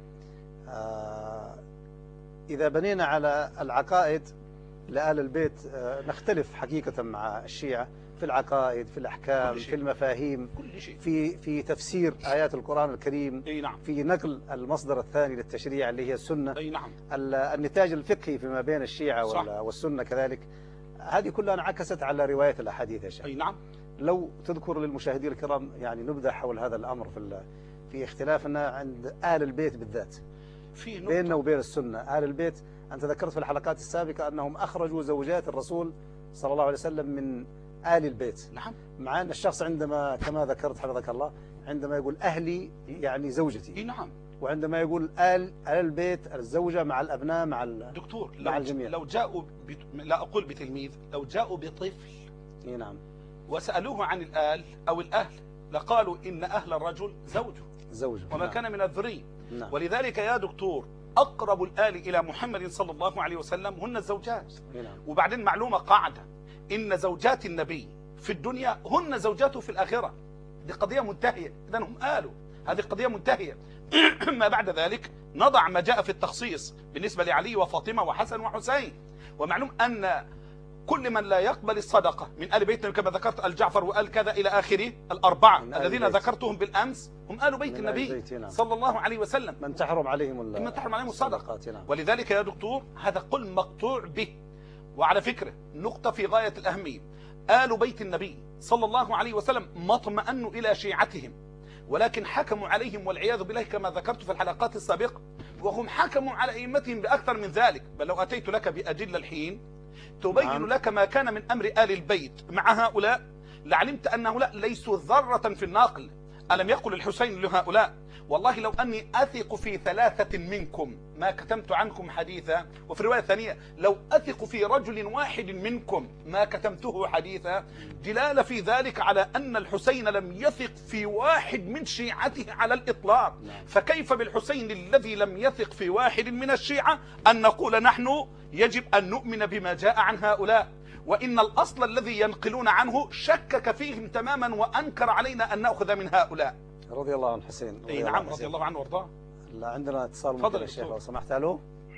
إذا بنينا على العقائد لأهل البيت نختلف حقيقة مع الشيعة في العقائد، في الأحكام، في المفاهيم، كل شيء. في تفسير آيات القرآن الكريم، نعم. في نقل المصدر الثاني للتشريع اللي هي السنة، نعم. النتاج الفقهي فيما بين الشيعة والسنة كذلك. هذه كلها انعكست على رواية الأحاديث يا شيخ. نعم. لو تذكر للمشاهدين الكرام يعني نبذة حول هذا الأمر في اختلافنا عند آل البيت بالذات بيننا وبين السنة. آل البيت أنت ذكرت في الحلقات السابقة أنهم أخرجوا زوجات الرسول صلى الله عليه وسلم من آل البيت. نعم. مع أن الشخص عندما كما ذكرت حفظك الله عندما يقول أهلي يعني زوجتي. نعم. وعندما يقول آل البيت الزوجة مع الأبناء مع دكتور مع الجميع. لو جاءوا لا أقول بتلميذ، لو جاءوا بطفل نعم وسألوه عن الآل أو الأهل لقالوا إن أهل الرجل زوجه وما نعم. كان من الذري. نعم. ولذلك يا دكتور أقرب الآل إلى محمد صلى الله عليه وسلم هن الزوجات. نعم. وبعدين معلومة قاعدة، إن زوجات النبي في الدنيا هن زوجاته في الآخرة. دي قضية منتهية، إذن هم آله، هذه قضية منتهية. ما بعد ذلك نضع ما جاء في التخصيص بالنسبة لعلي وفاطمة وحسن وحسين. ومعلوم أن كل من لا يقبل الصدقة من آل بيت كما ذكرت الجعفر وآل كذا إلى آخره الأربعة الذين ذكرتهم بالأمس هم آل بيت النبي صلى الله عليه وسلم، من تحرم عليهم الصدقة. ولذلك يا دكتور هذا قل مقطوع به. وعلى فكرة نقطة في غاية الأهمية، آل بيت النبي صلى الله عليه وسلم ما اطمأنوا إلى شيعتهم، ولكن حكموا عليهم والعياذ بالله كما ذكرت في الحلقات السابقة، وهم حكموا على أئمتهم بأكثر من ذلك. بل لو أتيت لك بأدلة الحين تبين لك ما كان من أمر آل البيت مع هؤلاء لعلمت أن هؤلاء ليسوا ذرة في الناقل. ألم يقل الحسين لهؤلاء والله لو أني أثق في 3 منكم ما كتمت عنكم حديثا، وفي رواية ثانية لو أثق في رجل واحد منكم ما كتمته حديثا، دلالة في ذلك على أن الحسين لم يثق في واحد من شيعته على الإطلاق. فكيف بالحسين الذي لم يثق في واحد من الشيعة أن نقول نحن يجب أن نؤمن بما جاء عن هؤلاء؟ وإن الأصل الذي ينقلون عنه شكك فيهم تماما وأنكر علينا أن نأخذ من هؤلاء. رضي الله عن حسين. نعم رضي الله عنه وارضاه. لا عندنا اتصال ممكن يا شيخ لو سمحت. الو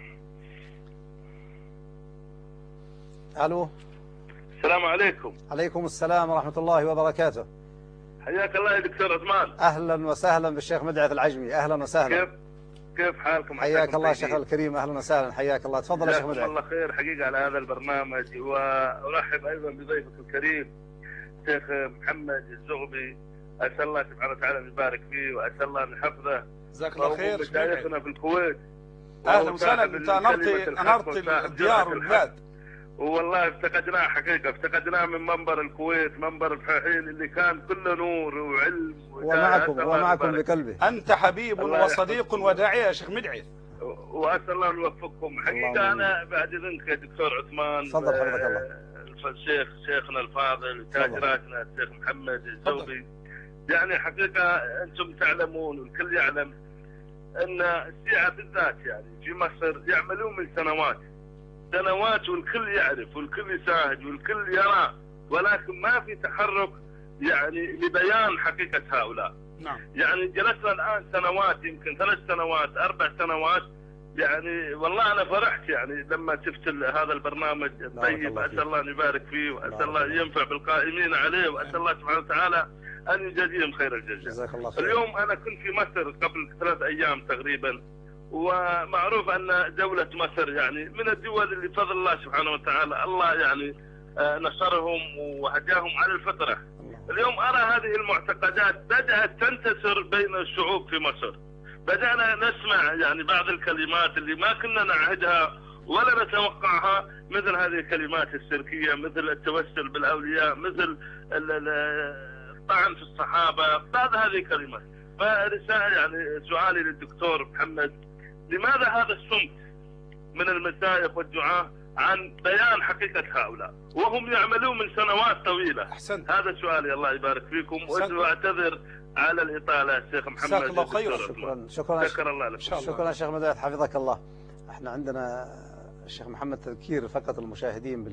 الو. السلام عليكم. عليكم السلام ورحمة الله وبركاته. حياك الله يا دكتور عثمان. اهلا وسهلا بالشيخ مدعث العجمي. اهلا وسهلا. كيف حالكم؟ حياك الله شيخ الكريم. اهلا وسهلا. حياك الله. تفضل يا شيخ مدعث. الله خير حقيقة على هذا البرنامج، وارحب ايضا بضيفك الكريم الشيخ محمد الزغبي. اسال الله سبحانه وتعالى ان يبارك فيه واسال الله ان يحفظه. جزاك الله خير. مشايخنا في الكويت. اهلا وسهلا. انت انرت الديار والبلاد. والله افتقدناه حقيقة، افتقدناه من منبر الكويت، منبر الفحيل اللي كان كله نور وعلم ومعكم بقلبه. أنت حبيب وصديق وداعية يا شيخ مدعث، وأسأل الله أن يوفقكم. حقيقة أنا بعد إذنك يا دكتور عثمان، تفضل حفظك الله. شيخنا الفاضل تاج راسنا الشيخ محمد الزغبي، يعني حقيقة أنتم تعلمون والكل يعلم أن الشيعة بالذات يعني في مصر يعملون من سنوات والكل يعرف والكل يشاهد والكل يرى، ولكن ما في تحرك يعني لبيان حقيقة هؤلاء. نعم. يعني جلسنا الآن سنوات، يمكن 3 سنوات 4 سنوات، يعني والله أنا فرحت يعني لما شفت هذا البرنامج الطيب. أسأل الله أن يبارك فيه وأسأل الله ينفع بالقائمين عليه، وأسأل الله سبحانه وتعالى أن يجزيهم خير الجزاء. جزاك الله خير. اليوم أنا كنت في مصر قبل 3 أيام تقريبا، ومعروف أن دولة مصر يعني من الدول اللي بفضل الله سبحانه وتعالى الله يعني نصرهم وهداهم على الفطرة. اليوم أرى هذه المعتقدات بدأت تنتشر بين الشعوب في مصر. بدأنا نسمع يعني بعض الكلمات اللي ما كنا نعهدها ولا نتوقعها، مثل هذه الكلمات الشركية، مثل التوسل بالأولياء، مثل الطعن في الصحابة، بعض هذه الكلمات. فرسالة يعني سؤالي للدكتور محمد، لماذا هذا الصمت من المشايخ والدعاة عن بيان حقيقة هؤلاء وهم يعملون من سنوات طويلة؟ أحسنت. هذا سؤالي. الله يبارك فيكم، واعتذر على الإطالة الشيخ محمد. جزاك الله خير. شكرا الله لك. شكرا شيخ مدعث حفظك الله. احنا عندنا الشيخ محمد تذكير فقط المشاهدين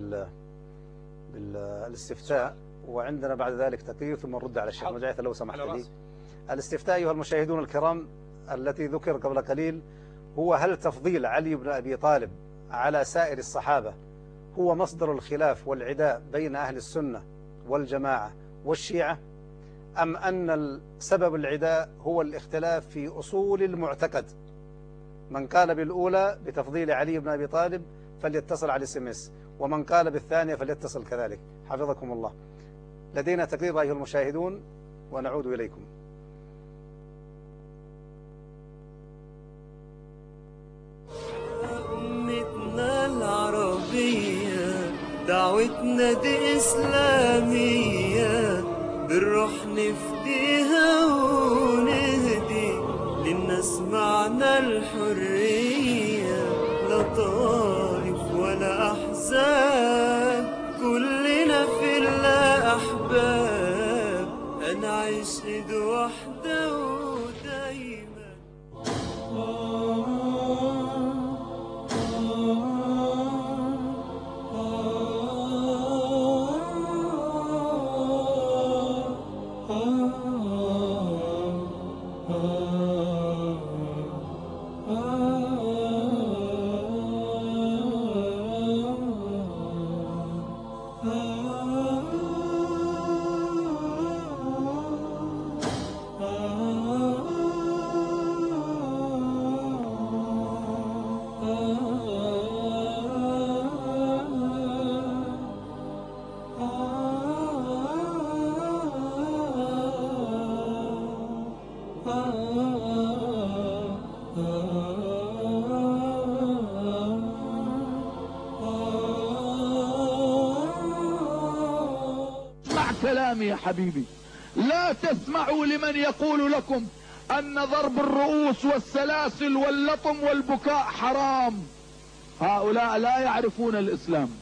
بالاستفتاء، وعندنا بعد ذلك تقرير ثم نرد على الشيخ مدعث لو سمحت لي. الاستفتاء أيها المشاهدون الكرام التي ذكر قبل قليل هو: هل تفضيل علي بن أبي طالب على سائر الصحابة هو مصدر الخلاف والعداء بين أهل السنة والجماعة والشيعة، أم أن سبب العداء هو الاختلاف في أصول المعتقد؟ من قال بالأولى بتفضيل علي بن أبي طالب فليتصل على SMS، ومن قال بالثانية فليتصل كذلك. حفظكم الله. لدينا تقرير أيها المشاهدون ونعود إليكم. دعوتنا دي إسلامية، بالروح نفديها ونهدي للناس معنى الحرية، لا طائف ولا أحزاب، كلنا في الله أحباب، هنعيش إيد واحدة ودايما. كلامي يا حبيبي، لا تسمعوا لمن يقول لكم أن ضرب الرؤوس والسلاسل واللطم والبكاء حرام. هؤلاء لا يعرفون الإسلام،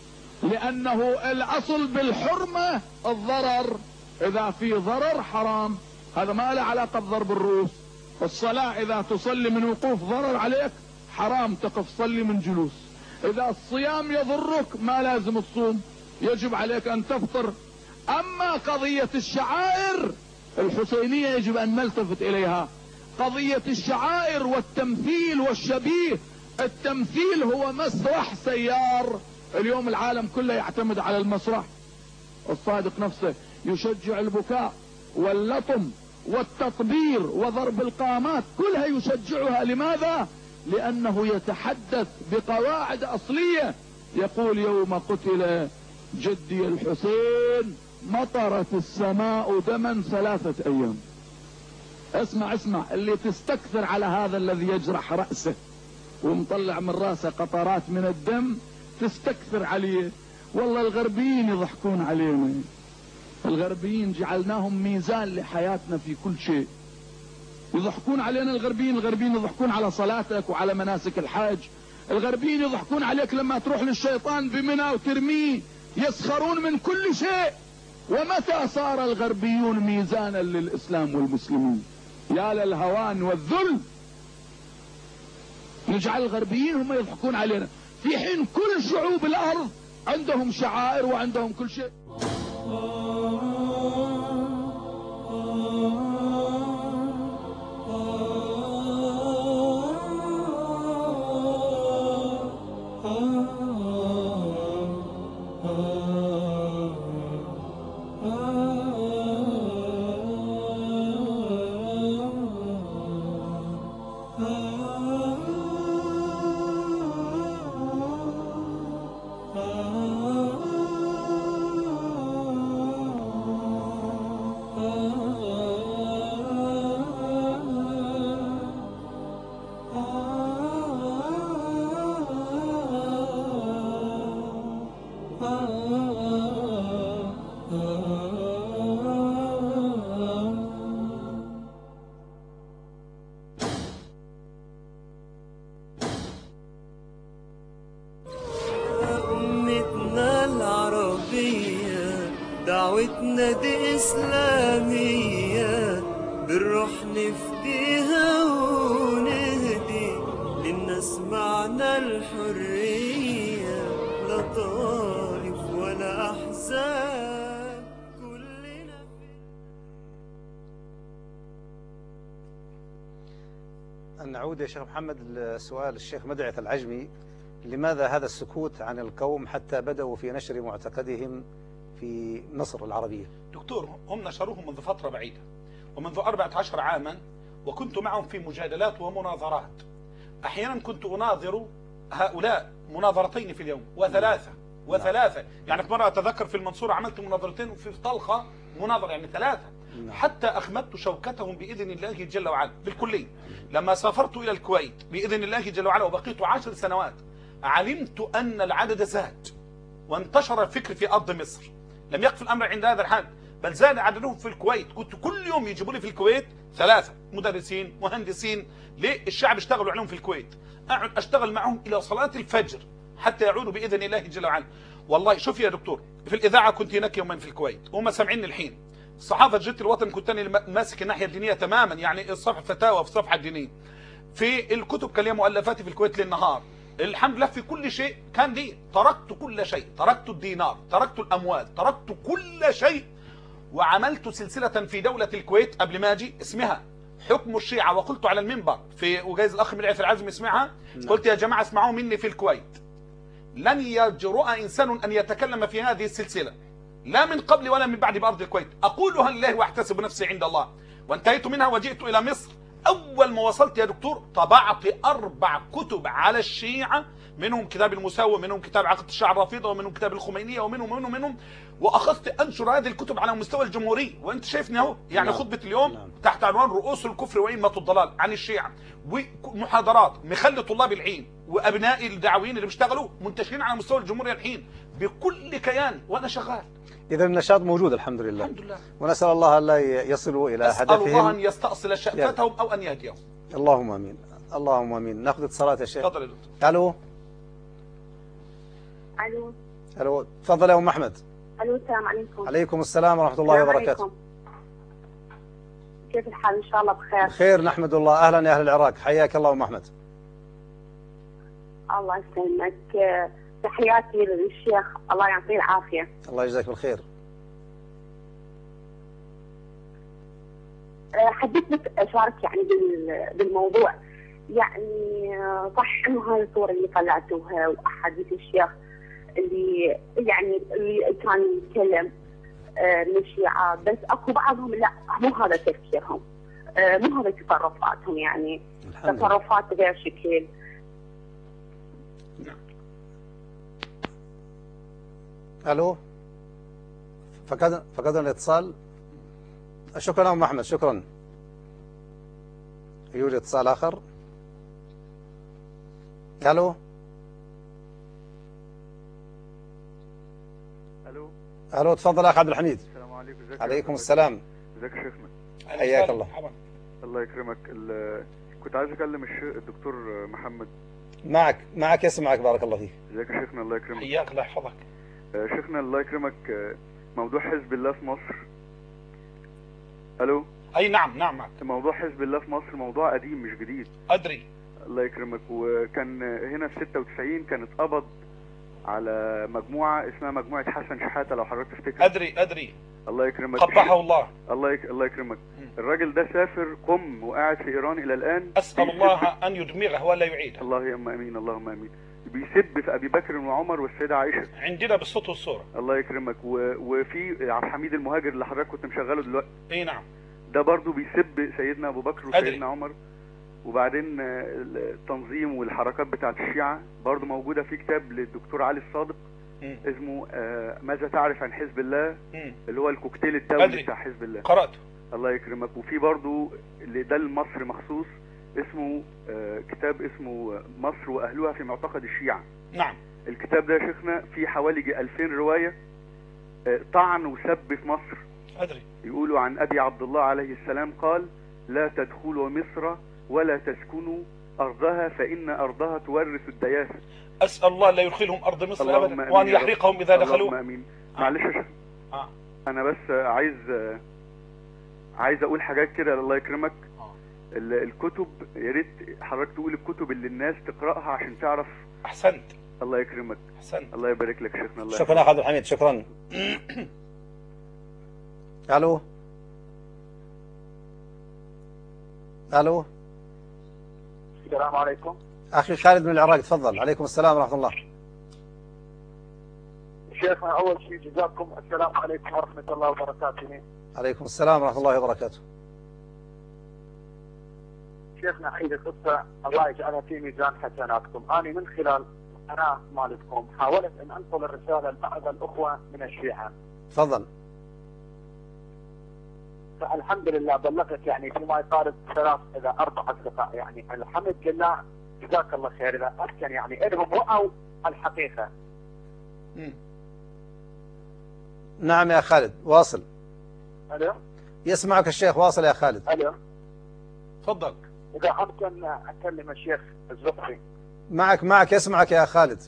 لأنه الأصل بالحرمة الضرر، إذا في ضرر حرام. هذا ما له علاقة بضرب الرؤوس. الصلاة إذا تصلي من وقوف ضرر عليك حرام تقف صلي من جلوس. إذا الصيام يضرك ما لازم تصوم، يجب عليك أن تفطر. أما قضية الشعائر الحسينية يجب أن نلتفت إليها. قضية الشعائر والتمثيل والشبيه، التمثيل هو مسرح سيار. اليوم العالم كله يعتمد على المسرح. الصادق نفسه يشجع البكاء واللطم والتطبير وضرب القامات، كلها يشجعها. لماذا؟ لأنه يتحدث بقواعد أصلية. يقول يوم قتل جدي الحسين مطرت السماء دما 3 أيام. اسمع اللي تستكثر على هذا الذي يجرح رأسه ومطلع من راسه قطرات من الدم، تستكثر عليه. والله الغربيين يضحكون علينا، الغربيين جعلناهم ميزان لحياتنا في كل شيء. يضحكون علينا الغربيين يضحكون على صلاتك وعلى مناسك الحاج. الغربيين يضحكون عليك لما تروح للشيطان بمنى وترميه. يسخرون من كل شيء. ومتى صار الغربيون ميزانا للإسلام والمسلمين؟ يا للهوان والذل. نجعل الغربيين هم يضحكون علينا، في حين كل شعوب الأرض عندهم شعائر وعندهم كل شيء. دعوتنا دي إسلامية، بالروح نفديها ونهدي للناس معنى الحرية، لا طائف ولا أحزاب، كلنا أن نعود يا شيخ محمد لسؤال الشيخ مدعث العجمي: لماذا هذا السكوت عن القوم حتى بدأوا في نشر معتقدهم في مصر العربية؟ دكتور، هم نشروه منذ فترة بعيدة ومنذ 14 عاما، وكنت معهم في مجادلات ومناظرات. أحيانا كنت أناظر هؤلاء مناظرتين في اليوم وثلاثة. يعني في مرة أتذكر في المنصورة عملت مناظرتين، وفي طلخة مناظرة، يعني 3. حتى أخمدت شوكتهم بإذن الله جل وعلا بالكلية. لما سافرت إلى الكويت بإذن الله جل وعلا وبقيت 10 سنوات، علمت أن العدد زاد وانتشر الفكر في أرض مصر. لم يقف الأمر عند هذا الحد، بل زاد عددهم في الكويت. كنت كل يوم يجيبوا لي في الكويت 3 مدرسين مهندسين. ليه؟ الشعب اشتغلوا عليهم في الكويت. أقعد أشتغل معهم إلى صلاة الفجر حتى يعودوا بإذن الله جل وعلا. والله شوف يا دكتور، في الإذاعة كنت هناك يوما في الكويت وهم سامعيني الحين. صحافة جريدة الوطن كنت أنا ماسك الناحية الدينية تماما، يعني الصفحة فتاوى في الصفحة الدينية. في الكتب كان لي مؤلفاتي في الكويت للنهار. الحمد لله في كل شيء كان لي. تركت كل شيء، تركت الدينار، تركت الأموال، تركت كل شيء، وعملت سلسلة في دولة الكويت قبل ما أجي اسمها حكم الشيعة. وقلت على المنبر في وجايز الأخ من العيث العزم يسمعها، قلت يا جماعة اسمعوا مني في الكويت، لن يجرؤ إنسان أن يتكلم في هذه السلسلة لا من قبل ولا من بعد بأرض الكويت. أقولها لله وأحتسب نفسي عند الله. وانتهيت منها وجئت إلى مصر. أول ما وصلت يا دكتور طبعت 4 كتب على الشيعة، منهم كتاب المساوي، منهم كتاب عقيدة الشيعة الرافضة، ومنهم كتاب الخمينية، ومنهم وأخذت أنشر هذه الكتب على مستوى الجمهورية. وأنت شايفني أهو يعني خطبة اليوم تحت عنوان رؤوس الكفر وإمة الضلال عن الشيعة، ومحاضرات مخلي طلاب العلم وأبناء الدعويين اللي بيشتغلوا منتشرين على مستوى الجمهورية الحين بكل كيان وأنا شغال. إذا النشاط موجود الحمد لله. الحمد لله. ونسأل الله أن لا يصلوا إلى هدفهم. أسأل الله أن يستأصل شأفتهم أو أن يهديهم. اللهم آمين، اللهم آمين. ناخذ اتصالات يا شيخ. تفضل يا دكتور. ألو. ألو. ألو، تفضل يا أم أحمد. ألو، السلام عليكم. عليكم السلام ورحمة الله وبركاته. كيف الحال؟ إن شاء الله بخير. بخير نحمد الله. أهلا يا أهل العراق، حياك الله أم أحمد. الله يسلمك. تحياتي للشيخ، الله يعطيه العافية. الله يجزاك بالخير. حبيت بس أشارك يعني بالموضوع. يعني صح إنه هاي الصورة اللي طلعتوها وأحاديث الشيخ اللي كان يتكلم من الشيعة، بس اكو بعضهم لا مو هذا تفكيرهم، مو هذا تصرفاتهم، يعني تصرفات غير شكل. الو، فقدنا الاتصال. شكرا ام احمد، شكرا. يوجد اتصال اخر. الو. الو، تفضل اخ عبد الحميد. السلام عليكم. ازيك؟ عليكم السلام. ازيك يا شيخنا؟ حياك الله. الله يكرمك. كنت عايز اكلم الدكتور محمد. معك يسمعك، بارك الله فيك. ازيك يا شيخنا؟ الله يكرمك. حياك الله يحفظك. شيخنا الله يكرمك، موضوع حزب الله في مصر. الو. اي نعم معك. موضوع حزب الله في مصر موضوع قديم مش جديد. ادري. الله يكرمك. وكان هنا في 96 كان اتقبض على مجموعة اسمها مجموعة حسن شحاتة، لو حضرتك تفتكر. ادري. الله يكرمك. قبحه الله. الله يكرمك. الراجل ده سافر قم وقاعد في ايران الى الان. اسال الله ان يدمغه ولا يعيده. اللهم امين، اللهم امين. بيسب في ابي بكر وعمر والسيده عائشه. عندنا بالصوت والصوره. الله يكرمك. وفي عبد الحميد المهاجر اللي حضرتك كنت مشغله دلوقتي. اي نعم. ده برضو بيسب سيدنا ابو بكر وسيدنا عمر. وبعدين التنظيم والحركات بتاعت الشيعة برضو موجودة في كتاب للدكتور علي الصادق اسمه ماذا تعرف عن حزب الله، اللي هو الكوكتيل الدولي بتاع حزب الله. قرأته. الله يكرمك. وفي برضو اللي ده لمصر مخصوص اسمه كتاب اسمه مصر وأهلها في معتقد الشيعة. نعم. الكتاب ده يا شيخنا فيه حوالي 2000 رواية طعن وسب في مصر. أدري. يقولوا عن أبي عبد الله عليه السلام قال: لا تدخلوا مصر ولا تسكنوا أرضها فإن أرضها تورث الدياسة. أسأل الله لا يدخلهم أرض مصر أبدا وأن يحرقهم إذا دخلوا. اللهم آمين. معلش يا شيخ، أنا بس عايز أقول حاجات كده. الله يكرمك. الكتب يا ريت حضرتك تقول الكتب اللي الناس تقرأها عشان تعرف. أحسنت. الله يكرمك. أحسنت. الله يبارك لك شيخنا. الله شكرا عبد الحميد، شكرا. الو. الو. السلام عليكم. اخي خالد من العراق، تفضل. عليكم السلام ورحمه الله. شيخنا اول شيء جزاكم السلام عليكم ورحمه الله وبركاته. عليكم السلام ورحمه الله وبركاته. شيخنا عندي قصه الله يجعلها في ميزان حسناتكم. انا من خلال قناه مالتكم حاولت ان انقل الرساله لبعض الاخوه من الشيعه. تفضل. فالحمد لله بلغت يعني فيما يقارب 3 إلى 4 أصدقاء، يعني الحمد لله جزاك الله خير. إذا أمكن يعني إنهم رأوا الحقيقة. نعم يا خالد واصل. الو يسمعك الشيخ، واصل يا خالد. الو تفضل. اذا ممكن اكلم الشيخ الزهري. معك يسمعك يا خالد.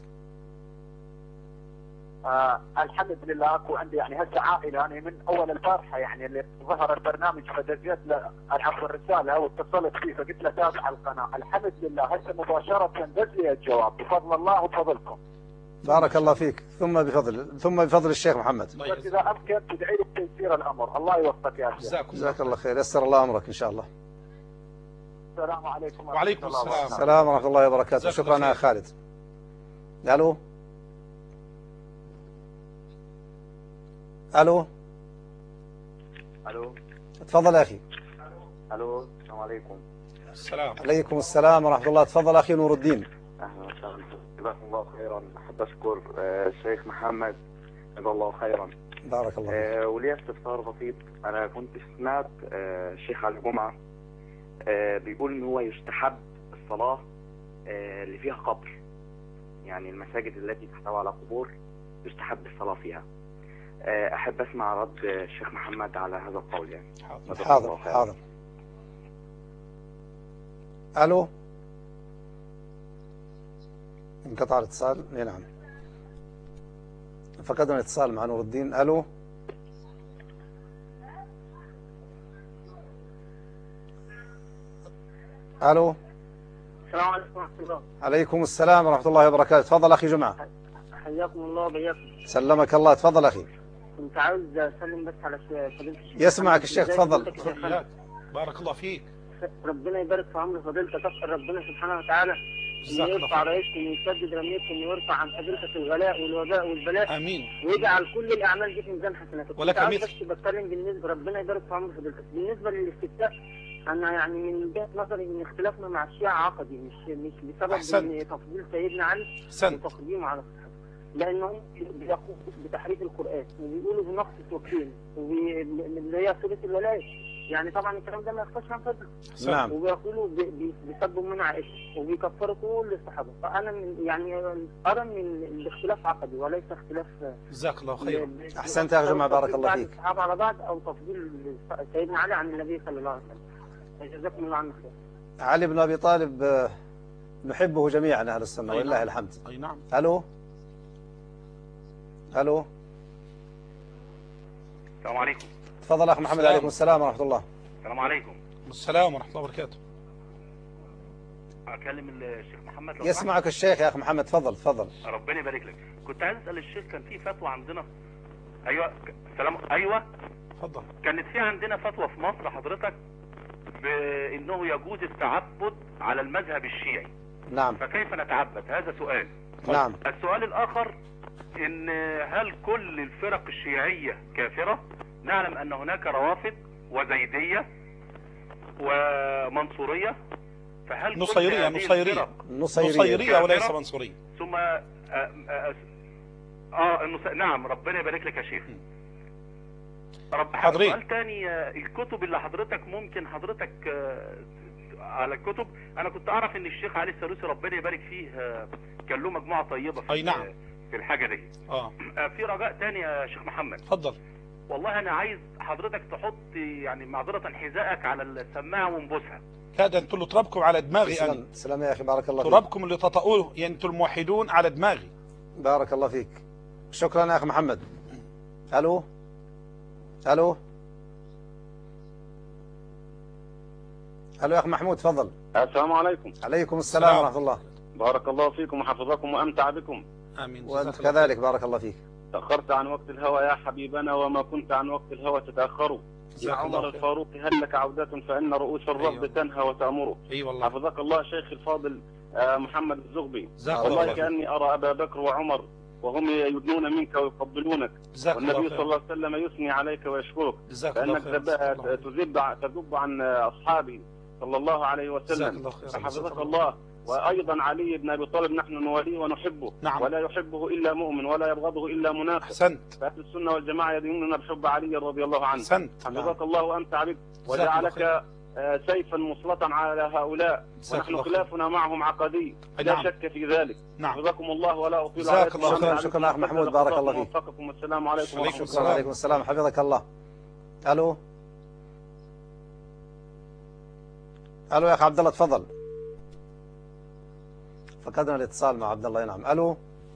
الحمد لله اكو عندي يعني هسه عائله يعني من اول البارحه يعني اللي ظهر البرنامج فدزيت له عفوا الرساله واتصلت فيه فقلت له تابع القناه. الحمد لله هسه مباشره دز لي الجواب بفضل الله وبفضلكم. بارك الله فيك. ثم بفضل الشيخ محمد. بس اذا امكن تدعي لي بتيسير الامر. الله يوفقك يا شيخ. جزاك الله خير. يسر الله امرك ان شاء الله. السلام عليكم. وعليكم السلام. السلام ورحمه الله وبركاته. شكرا يا خالد. الو الو الو تفضل يا اخي. الو السلام عليكم. السلام. عليكم السلام ورحمه الله. تفضل اخي نور الدين. اهلا وسهلا. جزاكم الله خيرا. احب اشكر الشيخ محمد جزاه الله خيرا. بارك الله فيك. ولي استفسار بسيط. انا كنت سمعت الشيخ علي جمعه بيقول ان هو يستحب الصلاه اللي فيها قبر، يعني المساجد التي تحتوي على قبور يستحب الصلاه فيها. احب اسمع رد الشيخ محمد على هذا القول يعني. حاضر. الو انقطع الاتصال. نعم فقدنا الاتصال مع نور الدين. الو الو السلام عليكم ورحمة الله. عليكم السلام ورحمة الله وبركاته. تفضل أخي جمعة. حياكم الله وبياكم. سلمك الله. تفضل أخي. كنت عاوز أسلم بس على فضيلة الشيخ. يسمعك الشيخ. تفضل. بارك الله فيك. ربنا يبارك في عمر فضيلتك. أسأل ربنا سبحانه وتعالى إنه يرفع رايتكم ويسدد رميتكم ويرفع عن فضيلتك الغلاء والوباء والبلاء. آمين. ويجعل كل الأعمال دي في ميزان حسناتك. ولك مثل. بس بتكلم بالنسبة ربنا يبارك في عمر فضيلتك. بالنسبة للاستفتاء أنا يعني من وجهة نظري إن اختلافنا مع الشيعة عقدي مش بسبب إن تفضيل سيدنا علي وتقديمه على الصحابة، لأنهم بيقوموا بتحريف القرآن وبيقولوا بنقص التوكيل اللي هي سورة الولاية. يعني طبعا الكلام ده ما يخفاش عن فضله. نعم. وبيقولوا بيسبوا من عائشة وبيكفروا كل الصحابة. فأنا يعني أرى إن الاختلاف عقدي وليس اختلاف. جزاك الله خير. أحسنت يا جماعة. بارك الله فيك. الصحابة على بعض أو تفضيل سيدنا علي عن النبي صلى الله عليه وسلم. جزاكم الله عنه خير. علي بن أبي طالب نحبه جميعا أهل السنة ولله الحمد. أي نعم. الو السلام عليكم. تفضل أخ محمد. عليكم السلام ورحمة الله. السلام عليكم. السلام ورحمة الله وبركاته. أكلم الشيخ محمد لو يسمعك الشيخ يا أخ محمد. تفضل. ربنا يبارك لك. كنت عايز أسأل الشيخ كان في فتوى عندنا. أيوة السلام. أيوة تفضل. كانت في عندنا فتوى في مصر حضرتك بأنه يجوز التعبد على المذهب الشيعي. نعم. فكيف نتعبد؟ هذا سؤال. نعم. السؤال الآخر إن هل كل الفرق الشيعية كافرة؟ نعلم أن هناك روافض وزيدية ومنصورية، فهل نصيرية وليس منصورية. ثم نعم. ربنا يبارك لك يا شيخ. سؤال تاني، الكتب اللي حضرتك ممكن حضرتك على الكتب، انا كنت اعرف ان الشيخ علي السلوسي ربنا يبارك فيه كان له مجموعة طيبة في نعم. في الحاجة دي. في رجاء تاني يا شيخ محمد. اتفضل. والله انا عايز حضرتك تحط يعني معذرة حذائك على السماعة ونبوسها. كاد ان انتوا ترابكم على دماغي. سلام يا اخي. بارك الله فيك. ترابكم اللي تطأوه يعني انتوا الموحدون على دماغي. بارك الله فيك. شكرا يا اخ محمد. الو الو يا اخ محمود. تفضل. السلام عليكم. عليكم السلام ورحمة الله. بارك الله فيكم وحفظكم وامتع بكم. امين. وانت كذلك. بارك الله فيك. تأخرت عن وقت الهوى يا حبيبنا وما كنت عن وقت الهوى تتأخر. يا عمر الفاروق هل لك عودة فإن رؤوس الرب تنهى وتأمر. والله. حفظك الله شيخ الفاضل محمد الزغبي. والله كأني أرى أبا بكر وعمر وهم يدنون منك ويقبلونك، والنبي صلى الله عليه وسلم يثني عليك ويشكرك فإنك تذب عن أصحابه صلى الله عليه وسلم. حفظك الله. وأيضا علي بن أبي طالب نحن نواليه ونحبه. نعم. ولا يحبه إلا مؤمن ولا يبغضه إلا منافق. أحسنت. فأهل السنة والجماعة يدينون بحب علي رضي الله عنه. أحسنت. حفظك الله وأنت عبد وجعلك سيفا مسلطا على هؤلاء، ونحن خلافنا معهم عقدي لا شك في ذلك. حفظكم الله ولا أطيل عليكم. شكرا أخ محمود، بارك الله فيك. وفقكم. والسلام عليكم ورحمة الله. وعليكم السلام، حفظك الله. ألو يا أخ عبد الله، تفضل. فقدنا الاتصال مع عبد الله. نعم. ألو.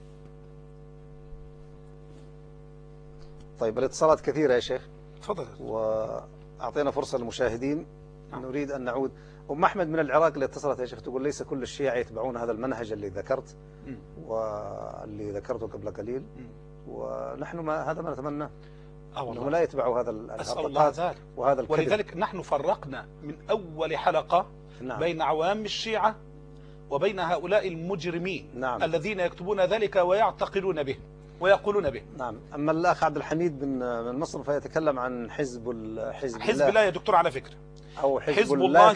طيب الاتصالات كثيرة يا شيخ، تفضل، وأعطينا فرصة للمشاهدين. نريد أن نعود. أم أحمد من العراق اللي اتصلت يا شيخ تقول ليس كل الشيعة يتبعون هذا المنهج اللي ذكرت واللي ذكرته قبل قليل، ونحن هذا ما نتمنى، أنهم لا يتبعوا هذا الاعتقاد وهذا الكذب. ولذلك نحن فرقنا من أول حلقة بين عوام الشيعة وبين هؤلاء المجرمين الذين يكتبون ذلك ويعتقدون به ويقولون به. نعم. أما الأخ عبد الحميد من مصر فيتكلم عن حزب الله يا دكتور على فكرة، أو حزب الله.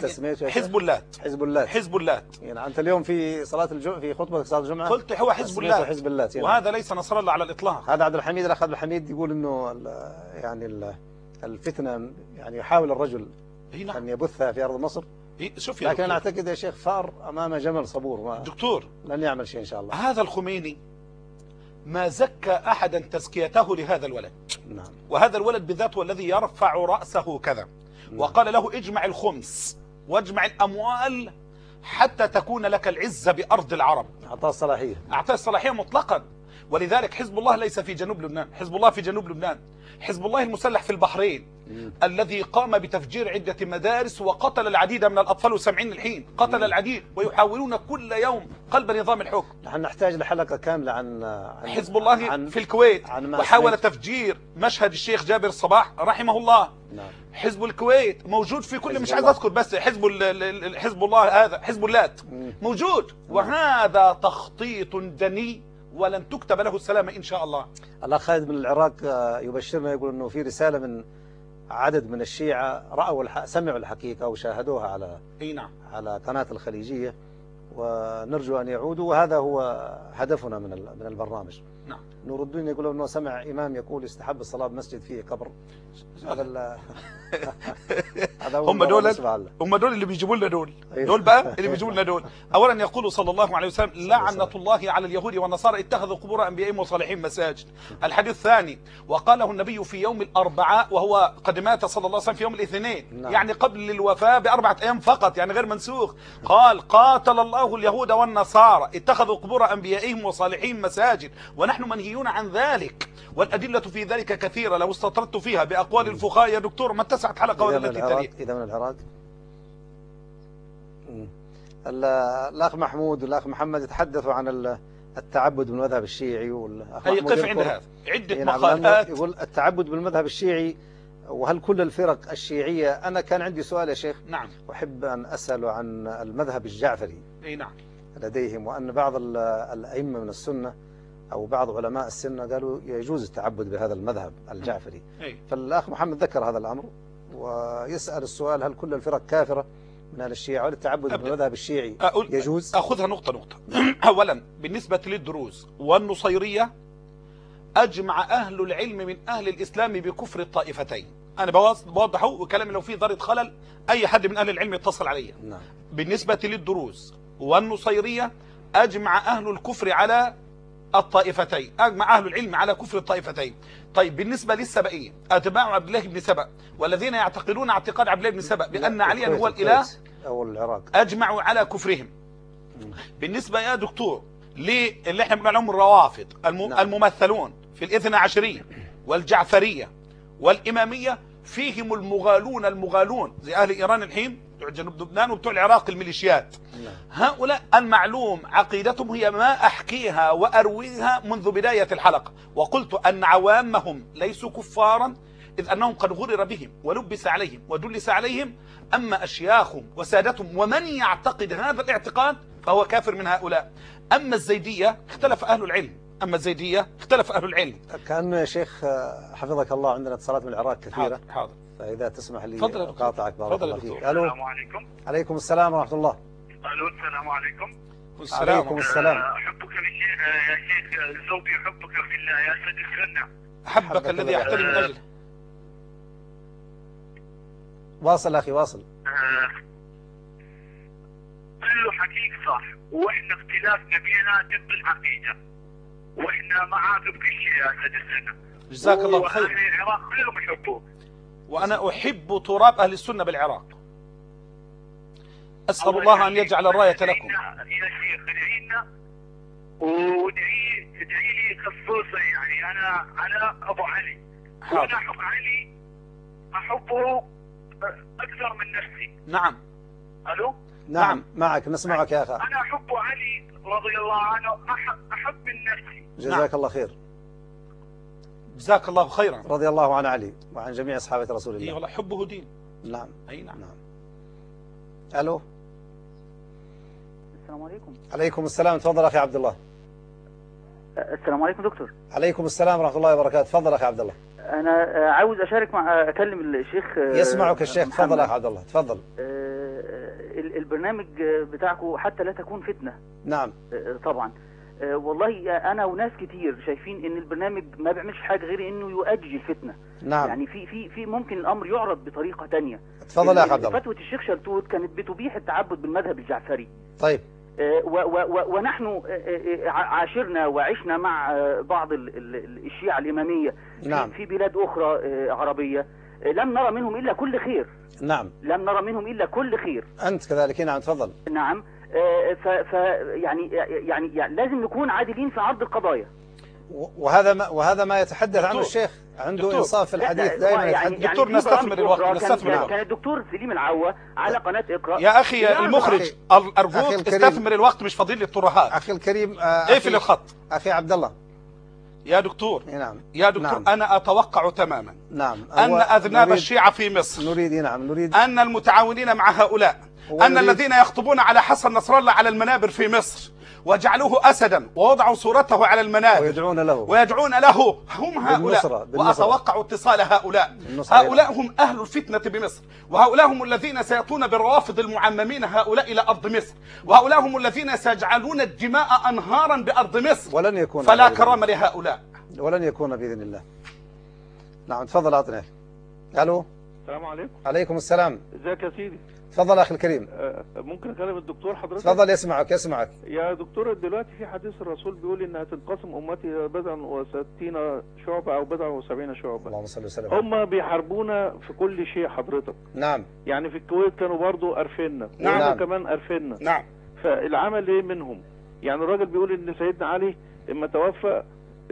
حزب الله. يعني أنت اليوم في صلاة الجمعة، في خطبة صلاة الجمعة قلت هو حزب الله، يعني. وهذا ليس نصر الله على الإطلاق. هذا عبد الحميد، الأخ عبد الحميد يقول إنه يعني الفتنة، يعني يحاول الرجل أن يبثها في أرض مصر. شوف لكن أنا أعتقد يا شيخ فار أمام جمل صبور، دكتور لن يعمل شيء إن شاء الله. هذا الخميني ما زكى أحدا تزكيته لهذا الولد. نعم. وهذا الولد بالذات هو الذي يرفع رأسه كذا. وقال له اجمع الخمس واجمع الأموال حتى تكون لك العزة بأرض العرب. أعطاه الصلاحية، أعطاه الصلاحية مطلقا. ولذلك حزب الله ليس في جنوب لبنان، حزب الله في جنوب لبنان. حزب الله المسلح في البحرين الذي قام بتفجير عدة مدارس وقتل العديد من الأطفال، وسامعين الحين قتل العديد، ويحاولون كل يوم قلب نظام الحكم. نحن نحتاج لحلقة كاملة عن حزب الله في الكويت، وحاول تفجير مشهد الشيخ جابر الصباح رحمه الله. نعم. حزب الكويت موجود في كل، مش عايز أذكر بس حزب الله، هذا حزب اللات موجود. وهذا تخطيط دني ولن تكتب له السلامة إن شاء الله. الأخ خالد من العراق يبشرنا، يقول أنه في رسالة من عدد من الشيعة رأوا سمعوا الحقيقة وشاهدوها على قناة الخليجية، ونرجو أن يعودوا، وهذا هو هدفنا من البرنامج. نعم. نور الدين يقول أنه سمع إمام يقول يستحب الصلاة بمسجد فيه قبر. هم دول اللي بيجيبوا لنا دول بقى اللي بيجيبوا لنا دول. اولا يقول صلى الله عليه وسلم لعنة الله على اليهود والنصارى اتخذوا قبور انبيائهم وصالحين مساجد. الحديث الثاني وقاله النبي في يوم الاربعاء، وهو قد مات صلى الله عليه وسلم في يوم الاثنين، يعني قبل الوفاة ب4 أيام فقط، يعني غير منسوخ. قال قاتل الله اليهود والنصارى اتخذوا قبور انبيائهم وصالحين مساجد، ونحن منهيون عن ذلك، والأدلة في ذلك كثيرة لو استطردت فيها بأقوال الفقهاء يا دكتور ما اتسعت حلقة ولا التي تليها. إذا من العراق الأخ محمود والأخ محمد يتحدثوا عن التعبد بالمذهب الشيعي، والأخ أي قف عند هذا عدة مقالات. يقول التعبد بالمذهب الشيعي، وهل كل الفرق الشيعية؟ أنا كان عندي سؤال يا شيخ. نعم. أحب أن أسأل عن المذهب الجعفري. نعم. لديهم، وأن بعض الأئمة من السنة أو بعض علماء السنة قالوا يجوز التعبد بهذا المذهب الجعفري. فالأخ محمد ذكر هذا الأمر، ويسأل السؤال هل كل الفرق كافرة من أهل الشيعة، ولا التعبد بالمذهب الشيعي يجوز؟ أخذها نقطة. أولا بالنسبة للدروز والنصيرية أجمع أهل العلم من أهل الإسلام بكفر الطائفتين. أنا بوضحه، وكلامي لو فيه ذرة خلل أي حد من أهل العلم يتصل علي. نعم. بالنسبة للدروز والنصيرية أجمع أهل الكفر على الطائفتين، أجمع أهل العلم على كفر الطائفتين. طيب بالنسبة للسبئية أتباع عبد الله بن سبأ والذين يعتقدون اعتقاد عبد الله بن سبأ بأن عليا هو الإله أو العراق أجمعوا على كفرهم. بالنسبة يا دكتور اللي احنا بنقول لهم الروافض الممثلون في الاثنى عشرية والجعفرية والإمامية، فيهم المغالون زي أهل إيران الحين بتوع جنوب لبنان وبتوع العراق الميليشيات. هؤلاء المعلوم عقيدتهم هي ما أحكيها وأرويها منذ بداية الحلقة، وقلت أن عوامهم ليسوا كفارا إذ أنهم قد غرر بهم ولبس عليهم ودلس عليهم، أما أشياخهم وسادتهم ومن يعتقد هذا الاعتقاد فهو كافر من هؤلاء. أما الزيدية اختلف أهل العلم. كأنه يا شيخ حفظك الله عندنا اتصالات من العراق كثيرة. حاضر. فإذا تسمح لي أقاطعك بارك الله فيك. السلام عليكم. عليكم السلام ورحمة الله. ألو السلام عليكم. عليكم السلام. أحبك يا شيخ، زوجي يحبك في الله يا سيد السنة. أحبك الذي يحترم من أجله. واصل أخي واصل. كله حقيقي صح، واحنا اختلافنا فينا ضد العقيده، واحنا معاك بكل شيء يا سيد السنه. جزاك الله خير. واهل العراق كلهم يحبوك. وانا احب تراب اهل السنه بالعراق. اسال الله ان يجعل الرايه لكم. يا شيخ ادعي لنا وادعي لي خصوصا، يعني انا ابو علي، وانا احب علي، احبه اكثر من نفسي. نعم. الو. نعم معك نسمعك يا أخي. أنا أحب علي رضي الله عنه أحب من نفسي. جزاك الله خير. جزاك الله خيرا. رضي الله عن علي وعن جميع أصحابة رسول الله. اي والله حبه دين. نعم. أي نعم. ألو. السلام عليكم. عليكم السلام، تفضل أخي عبد الله. السلام عليكم دكتور. عليكم السلام ورحمة الله وبركاته، تفضل أخي عبد الله. أنا عاوز أشارك أكلم الشيخ. يسمعك الشيخ، تفضل أخي عبد الله تفضل. البرنامج بتاعكم حتى لا تكون فتنة. نعم. طبعا. والله أنا وناس كتير شايفين إن البرنامج ما بيعملش حاجة غير إنه يؤجج الفتنة. نعم. يعني في ممكن الأمر يعرض بطريقة تانية. تفضل يا أخي عبد الله. فتوى الشيخ شلتوت كانت بتبيح التعبد بالمذهب الجعفري. طيب. ونحن عاشرنا وعشنا مع بعض الشيعة الإمامية نعم. في بلاد أخرى عربية، لم نرى منهم إلا كل خير. نعم. لم نرى منهم إلا كل خير. أنت كذلك. نعم تفضل. نعم. يعني لازم نكون عادلين في عرض القضايا. وهذا ما يتحدث عنه الشيخ، عنده إنصاف في الحديث دائما. دكتور نستثمر الوقت. كان الدكتور سليم العوا على قناة اقرأ. يا أخي المخرج أرجوك استثمر الوقت، مش فضيل للترهات. أخي الكريم اقفل الخط. أخي عبد الله. يا دكتور. نعم. يا دكتور نعم. أنا أتوقع تماما نعم. أن أذناب الشيعة في مصر نريد أن المتعاونين مع هؤلاء، أن الذين يخطبون على حسن نصر الله على المنابر في مصر وجعلوه أسدا ووضعوا صورته على المنابر ويدعون له هم هؤلاء. وأتوقع اتصال هؤلاء هم أهل الفتنة بمصر، وهؤلاء هم الذين سيأتون بالروافض المعممين هؤلاء إلى أرض مصر، وهؤلاء هم الذين سيجعلون الدماء أنهارا بأرض مصر. ولن يكون فلا كرامة لهؤلاء، ولن يكون بإذن الله. نعم تفضل أعطنا. ألو. السلام عليكم. عليكم السلام. ازيك يا سيدي؟ تفضل أخي الكريم. ممكن أكلم الدكتور حضرتك؟ تفضل يسمعك. يا دكتور دلوقتي في حديث الرسول بيقول إنها تنقسم أمتي بضعا وستين شعبة أو بضعا وسبعين شعبة. اللهم صل وسلم. هم بيحاربونا في كل شيء حضرتك. نعم. يعني في الكويت كانوا برضو قرفنا. نعم. كمان قرفنا. نعم. فالعمل إيه منهم؟ يعني الراجل بيقول إن سيدنا علي لما توفى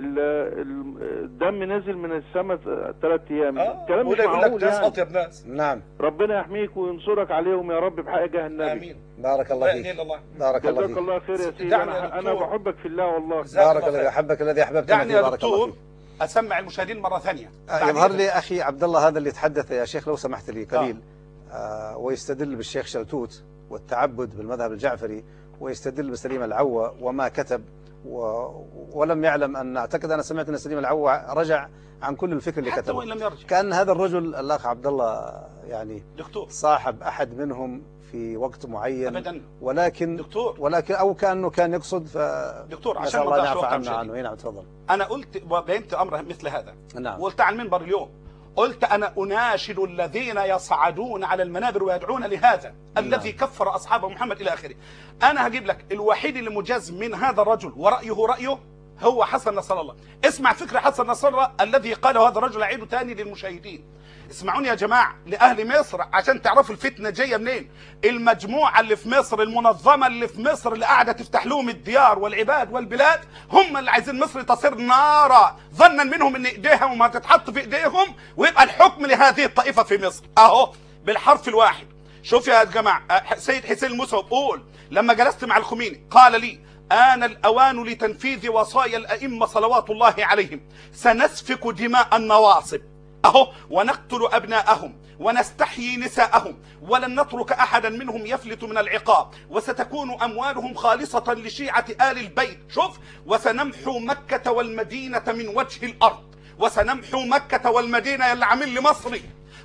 الدم نزل من السماء 3 ايام. الكلام مش معقول يعني. نعم. ربنا يحميك وينصرك عليهم يا رب بحق جاه النبي. امين. بارك الله فيك. بارك الله فيك. جزاك الله خير يا سيدي. انا بحبك في الله والله. بارك الله فيك. احبك الذي احببتني. يعني يا دكتور اسمع المشاهدين مره ثانيه. يظهر لي اخي عبد الله هذا اللي تحدث يا شيخ لو سمحت لي قليل ويستدل بالشيخ شلتوت والتعبد بالمذهب الجعفري، ويستدل بسليم العوا وما كتب ولم يعلم أن أعتقد أنا سمعت أن سليم العوا رجع عن كل الفكر اللي كتبه. حتى وإن لم يرجع. كأن هذا الرجل الأخ عبد الله يعني دكتور صاحب أحد منهم في وقت معين أبدا. ولكن أو كأنه كان يقصد دكتور عشان الله يعفو عنه. نعم تفضل. أنا قلت وبينت أمر مثل هذا. نعم. وقلت على المنبر اليوم، قلت أنا أناشد الذين يصعدون على المنابر ويدعون لهذا الذي كفر أصحاب محمد إلى آخره. أنا هجيب لك الوحيد اللي مجاز من هذا الرجل ورأيه هو حسن نصر الله. اسمع فكر حسن نصر الله الذي قاله هذا الرجل، أعيده تاني للمشاهدين. اسمعوني يا جماعة لأهل مصر عشان تعرفوا الفتنة جاية منين. المجموعة اللي في مصر، المنظمة اللي في مصر اللي قاعدة تفتح لهم الديار والعباد والبلاد، هم اللي عايزين مصر تصير نارا ظنا منهم ان ايديهم ما تتحط في ايديهم ويبقى الحكم لهذه الطائفة في مصر. اهو بالحرف الواحد. شوف يا جماعة، سيد حسين الموسوي بيقول لما جلست مع الخميني قال لي آن الأوان لتنفيذ وصايا الأئمة صلوات الله عليهم، سنسفك دماء النواصب أهو ونقتل أبناءهم ونستحيي نساءهم ولن نترك أحدا منهم يفلت من العقاب، وستكون أموالهم خالصة لشيعة آل البيت. شوف، وسنمحو مكة والمدينة من وجه الأرض، وسنمحو مكة والمدينة اللي عامل لي مصري،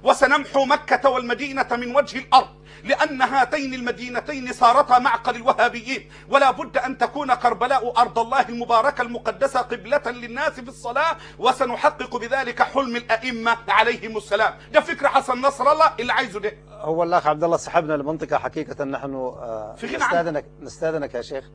وسنمحو مكة والمدينة من وجه الأرض، لأن هاتين المدينتين صارتا معقل الوهابيين، ولا بد أن تكون كربلاء أرض الله المباركة المقدسة قبلة للناس في الصلاة، وسنحقق بذلك حلم الأئمة عليهم السلام. ده فكرة حسن نصر الله اللي عايزه ده. هو الأخ عبد الله سحبنا لمنطقة حقيقة نحن نستأذنك يا شيخ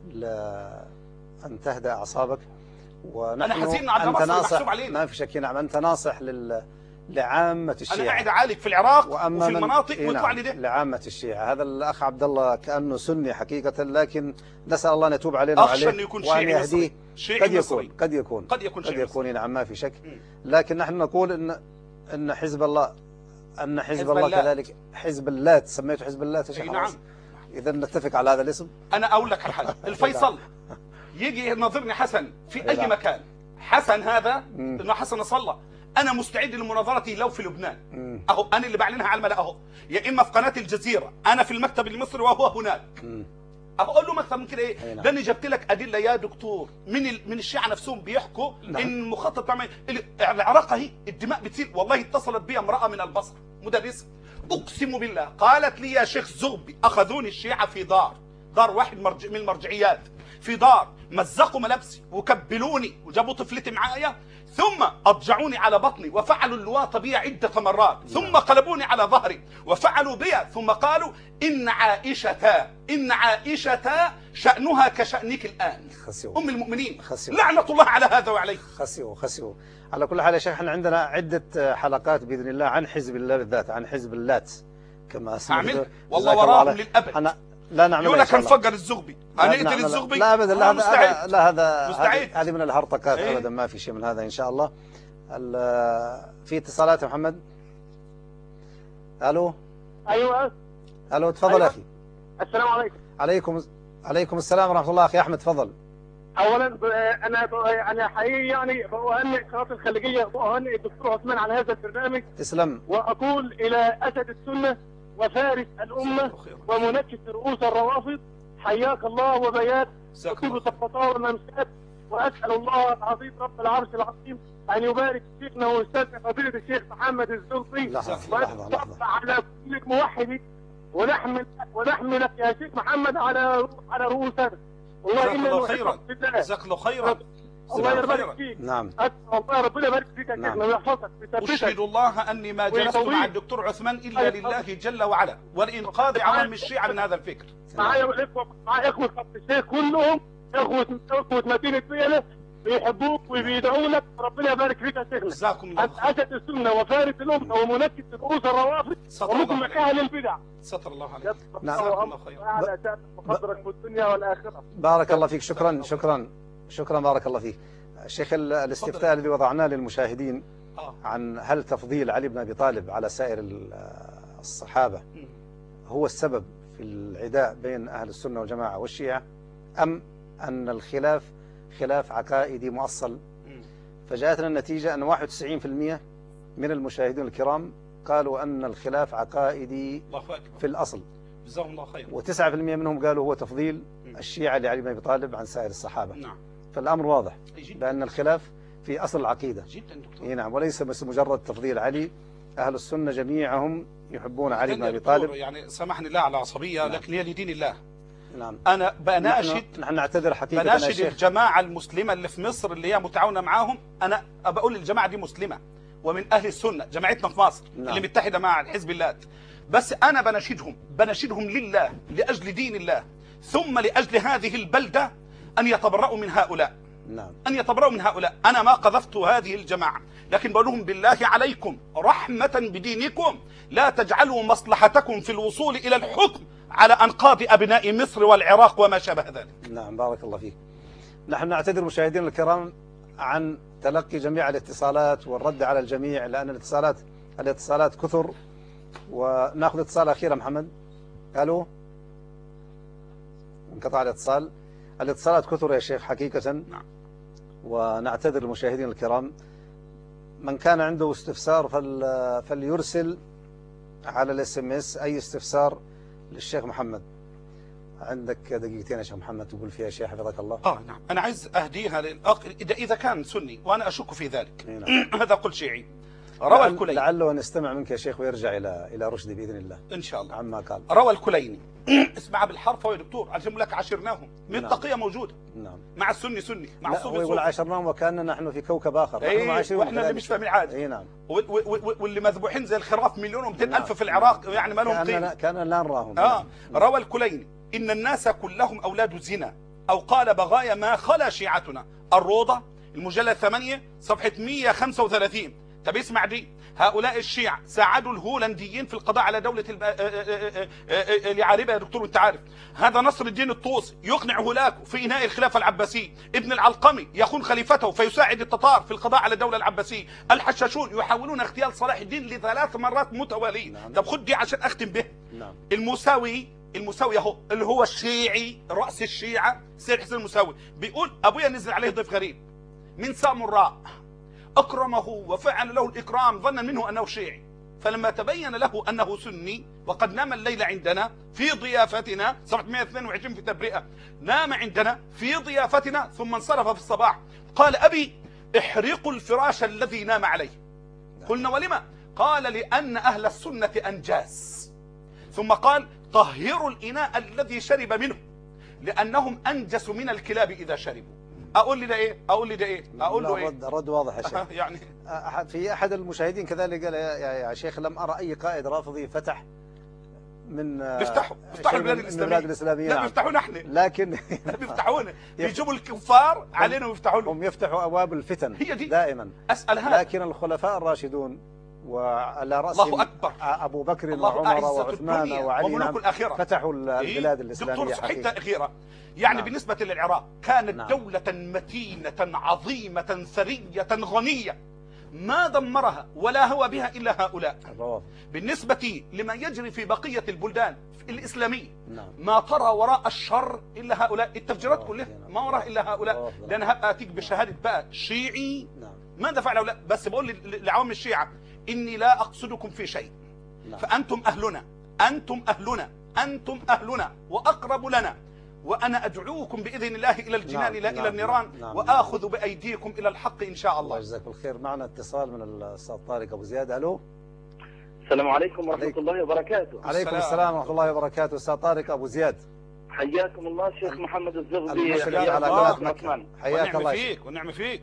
أن تهدأ أعصابك، ونحن أنا حزين على مصر محسوب علينا. ما في شك، نعم أنت ناصح لعامة الشيعة. أنا قاعد أعالج في العراق وفي المناطق ويطلع لي ده لعامة الشيعة. هذا الأخ عبد الله كأنه سني حقيقة، لكن نسأل الله أن يتوب علينا وعليه وأن يهديه. قد يكون نعم ما في شك. لكن نحن نقول إن حزب الله كذلك حزب اللات. سميته حزب اللات يا شيخ؟ نعم. إذا نتفق على هذا الاسم. أنا أقول لك على حاجة، الفيصل يجي يناظرني حسن في أي مكان، حسن هذا إنه حسن نصر الله، أنا مستعد لمناظرته لو في لبنان. أهو أنا اللي بعلنها على الملأ، أهو يا إما في قناة الجزيرة، أنا في المكتب المصري وهو هناك. أقول له مثلا من كده إيه؟ ده أنا جبت لك أدلة يا دكتور من الشيعة نفسهم بيحكوا إن المخطط بتاع العراق أهي الدماء بتصير. والله اتصلت بي امرأة من البصرة مدرسة، أقسم بالله قالت لي يا شيخ زغبي أخذوني الشيعة في دار واحد من المرجعيات، في دار مزقوا ملابسي وكبلوني وجابوا طفلتي معايا، ثم أضجعوني على بطني وفعلوا اللواط بي عدة مرات، ثم قلبوني على ظهري وفعلوا بي، ثم قالوا إن عائشة شأنها كشأنك الآن. أم المؤمنين. لعنة الله على هذا وعليه. خسئوا. على كل حال يا شيخ، احنا عندنا عدة حلقات بإذن الله عن حزب الله بالذات، عن حزب اللات كما سمعت. والله وراهم للأبد. لا نعمل يقول لك هنفجر الزغبي، هنقتل الزغبي. لا ابدا، هذا مستعد. هذه من الهرطقات. ابدا ما في شيء من هذا ان شاء الله. في اتصالات يا محمد؟ الو. ايوه الو تفضل اخي. السلام عليكم. عليكم السلام ورحمه الله. اخي احمد تفضل. اولا انا حقيقي يعني بهنئ قناه الخليجيه وبهنئ الدكتور عثمان على هذا البرنامج. تسلم. واقول الى اسد السنه وفارس الامه ومنكس رؤوس الروافض، حياك الله وبيات وطيبة الفطار والممسات، واسال الله العظيم رب العرش العظيم ان يبارك شيخنا واستاذنا فضيله الشيخ محمد الزغبي، وان على كل موحد، ونحملك يا شيخ محمد على رؤوسنا. والله إنه خيرا. جزاك الله خيرا. الله يبارك فيك. نعم. الله ربنا يبارك فيك يا شيخنا ويحفظك. أشهد الله أني ما جلست مع الدكتور عثمان إلا لله جل وعلا، ولإنقاذ عوام الشيعة من هذا الفكر. معايا إخوة خط الشيخ كلهم إخوة مدينة بيلة بيحبوك وبيدعوا لك، ربنا يبارك فيك يا شيخنا. جزاكم الله خير. أسد السنة وفارس الأمة ومنكس رؤوس الروافض ومكم أهل البدع. ستر الله عليك. جزاكم الله خير. وعلى شأن وقدرك في الدنيا والآخرة. بارك الله فيك. شكرا بارك الله فيك. الشيخ الاستفتاء الذي وضعناه للمشاهدين عن هل تفضيل علي بن أبي طالب على سائر الصحابة هو السبب في العداء بين أهل السنة والجماعة والشيعة، أم أن الخلاف خلاف عقائدي مؤصل؟ فجاءتنا النتيجة أن 91% من المشاهدين الكرام قالوا أن الخلاف عقائدي في الأصل، جزاهم الله خير، و9% منهم قالوا هو تفضيل الشيعة لعلي بن أبي طالب عن سائر الصحابة. نعم. فالأمر واضح بأن الخلاف في أصل العقيدة. جدا دكتور. نعم، وليس بس مجرد تفضيل علي. أهل السنة جميعهم يحبون علي بن أبي طالب. يعني سامحني لا على عصبية. نعم. لكن هي لدين الله. نعم. أنا بناشد نحن نعتذر حقيقة، بناشد الجماعة المسلمة اللي في مصر اللي هي متعاونة معاهم. أنا بقول الجماعة دي مسلمة ومن أهل السنة، جماعتنا في مصر. نعم. اللي متحدة مع حزب الله. بس أنا بناشدهم لله، لأجل دين الله، ثم لأجل هذه البلدة، أن يتبرؤوا من هؤلاء. نعم. أن يتبرؤوا من هؤلاء. أنا ما قذفت هذه الجماعة، لكن بقول لهم بالله عليكم رحمة بدينكم لا تجعلوا مصلحتكم في الوصول إلى الحكم على أنقاض أبناء مصر والعراق وما شابه ذلك. نعم بارك الله فيك. نحن نعتذر مشاهدينا الكرام عن تلقي جميع الاتصالات والرد على الجميع، لأن الاتصالات كثر. وناخذ اتصال أخير محمد. ألو. انقطع الاتصالات كثر يا شيخ حقيقة. نعم. ونعتذر المشاهدين الكرام. من كان عنده استفسار فليرسل على SMS أي استفسار للشيخ محمد. عندك دقيقتين يا شيخ محمد تقول فيها شيء حفظك الله. نعم. أنا عايز أهديها للأخ إذا كان سني وأنا أشك في ذلك. نعم. هذا قل شيعي. روى الكليني. لعله نستمع منك يا شيخ ويرجع إلى رشدي بإذن الله إن شاء الله. عما قال. روى الكليني اسمع بالحرف يا دكتور، عشان لك عاشرناهم من التقية موجودة. نعم. مع السني سني، مع الصوفي صوفي. يقول عاشرناهم وكأننا نحن في كوكب آخر. واحنا اللي مش فاهمين حاجة. اي نعم. واللي مذبوحين زي الخراف 1,200,000 في العراق يعني ما لهم قيمة. كأننا لا نراهم. روى الكليني إن الناس كلهم أولاد زنا، أو قال بغايا ما خلا شيعتنا. الروضة المجلد 8 صفحة 135. طب اسمع دي، هؤلاء الشيعة ساعدوا الهولنديين في القضاء على دولة اليعربة يا دكتور، وانت عارف هذا نصر الدين الطوسي يقنع هولاكو في إنهاء الخلافة العباسية، ابن العلقمي يخون خليفته فيساعد التتار في القضاء على الدولة العباسية، الحشاشون يحاولون اغتيال صلاح الدين ل3 مرات متوالية. نعم. طب خد دي عشان أختم به. نعم. الموساوي اهو اللي هو الشيعي رأس الشيعة سيد حسين الموساوي بيقول أبويا نزل عليه ضيف غريب من سامراء أكرمه وفعل له الإكرام ظنا منه أنه شيعي، فلما تبين له أنه سني وقد نام الليل عندنا في ضيافتنا، صفحة 122 في تبرئة، نام عندنا في ضيافتنا ثم انصرف في الصباح قال أبي احرقوا الفراش الذي نام عليه. قلنا ولما؟ قال لأن أهل السنة أنجاس. ثم قال طهروا الإناء الذي شرب منه لأنهم أنجس من الكلاب إذا شربوا. أقول لي ده إيه؟ أقول له إيه؟ رد واضح يا شيخ. يعني في أحد المشاهدين كذلك قال يا شيخ لم أرى أي قائد رافضي فتح من بيفتحوا البلاد الإسلامية. لا بيفتحوا نحن، لكن بيفتحونا بيجيبوا الكفار علينا ويفتحوا لهم. هم يفتحوا أبواب الفتن هي دي دائما. أسأل هذا. لكن الخلفاء الراشدون وعلى رأسهم الله أكبر أبو بكر وعمر وعثمان وعلي فتحوا البلاد الإسلامية. دكتور حتى أخيرة يعني بالنسبة للعراق كانت دولة متينة عظيمة ثرية غنية، ما دمرها ولا هوى بها إلا هؤلاء. بالنسبة لما يجري في بقية البلدان الإسلامية ما ترى وراء الشر إلا هؤلاء، التفجيرات كلها ما وراء إلا هؤلاء. لأن هبقى أتيك بشهادة بقى شيعي ماذا فعل هؤلاء؟ بس بقول لعوام الشيعة إني لا أقصدكم في شيء، فأنتم أهلنا أنتم أهلنا وأقرب لنا، وأنا أدعوكم بإذن الله إلى الجنان لا إلى النيران، وآخذ بأيديكم إلى الحق إن شاء الله. جزاك الخير. معنا اتصال من الأستاذ طارق أبو زياد. ألو. السلام عليكم ورحمة الله وبركاته. عليكم السلام ورحمة الله وبركاته. أستاذ طارق أبو زياد حياكم الله. شيخ محمد الزغبي على قناة حياك الله فيك ونعم فيك.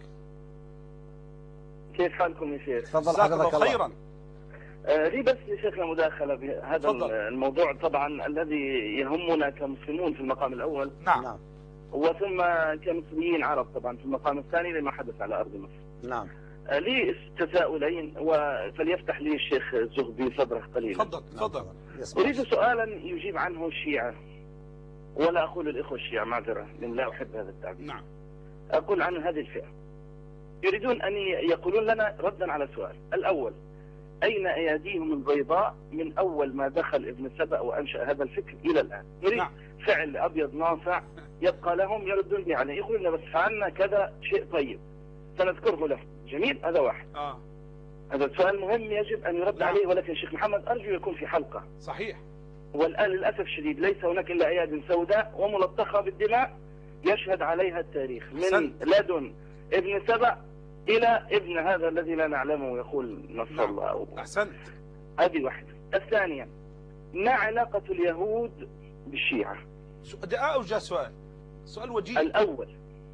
كيف حالكم يا شيخ؟ تفضل حفظك الله. خيرا. لي بس يا شيخنا مداخلة بهذا الموضوع طبعا الذي يهمنا كمسلمون في المقام الأول. نعم. وثم كمسلمين عرب طبعا في المقام الثاني لما حدث على أرض مصر. نعم. لي تساؤلين فليفتح لي الشيخ الزغبي صدره قليلا. تفضل. أريد سؤالا يجيب عنه الشيعة، ولا أقول الإخوة الشيعة معذرة لأن لا أحب هذا التعبير. نعم. أقول عن هذه الفئة يريدون أن يقولون لنا ردا على سؤال الأول: أين أياديهم البيضاء من أول ما دخل ابن سبأ وأنشأ هذا الفكر إلى الآن؟ نريد فعل أبيض ناصع يبقى لهم يردون به عليه، يقولون لنا بس فعلنا كذا شيء طيب سنذكره لهم. جميل، هذا واحد. هذا سؤال مهم يجب أن يرد عليه، ولكن شيخ محمد أرجو يكون في حلقة. صحيح. والآن للأسف الشديد ليس هناك إلا أياد سوداء وملطخة بالدماء يشهد عليها التاريخ من لدن ابن سبأ إلى ابن هذا الذي لا نعلمه يقول نصر الله. أحسنت. هذه واحدة. الثانية: ما علاقة اليهود بالشيعة؟ ده أوجه سؤال وجيه. الأول: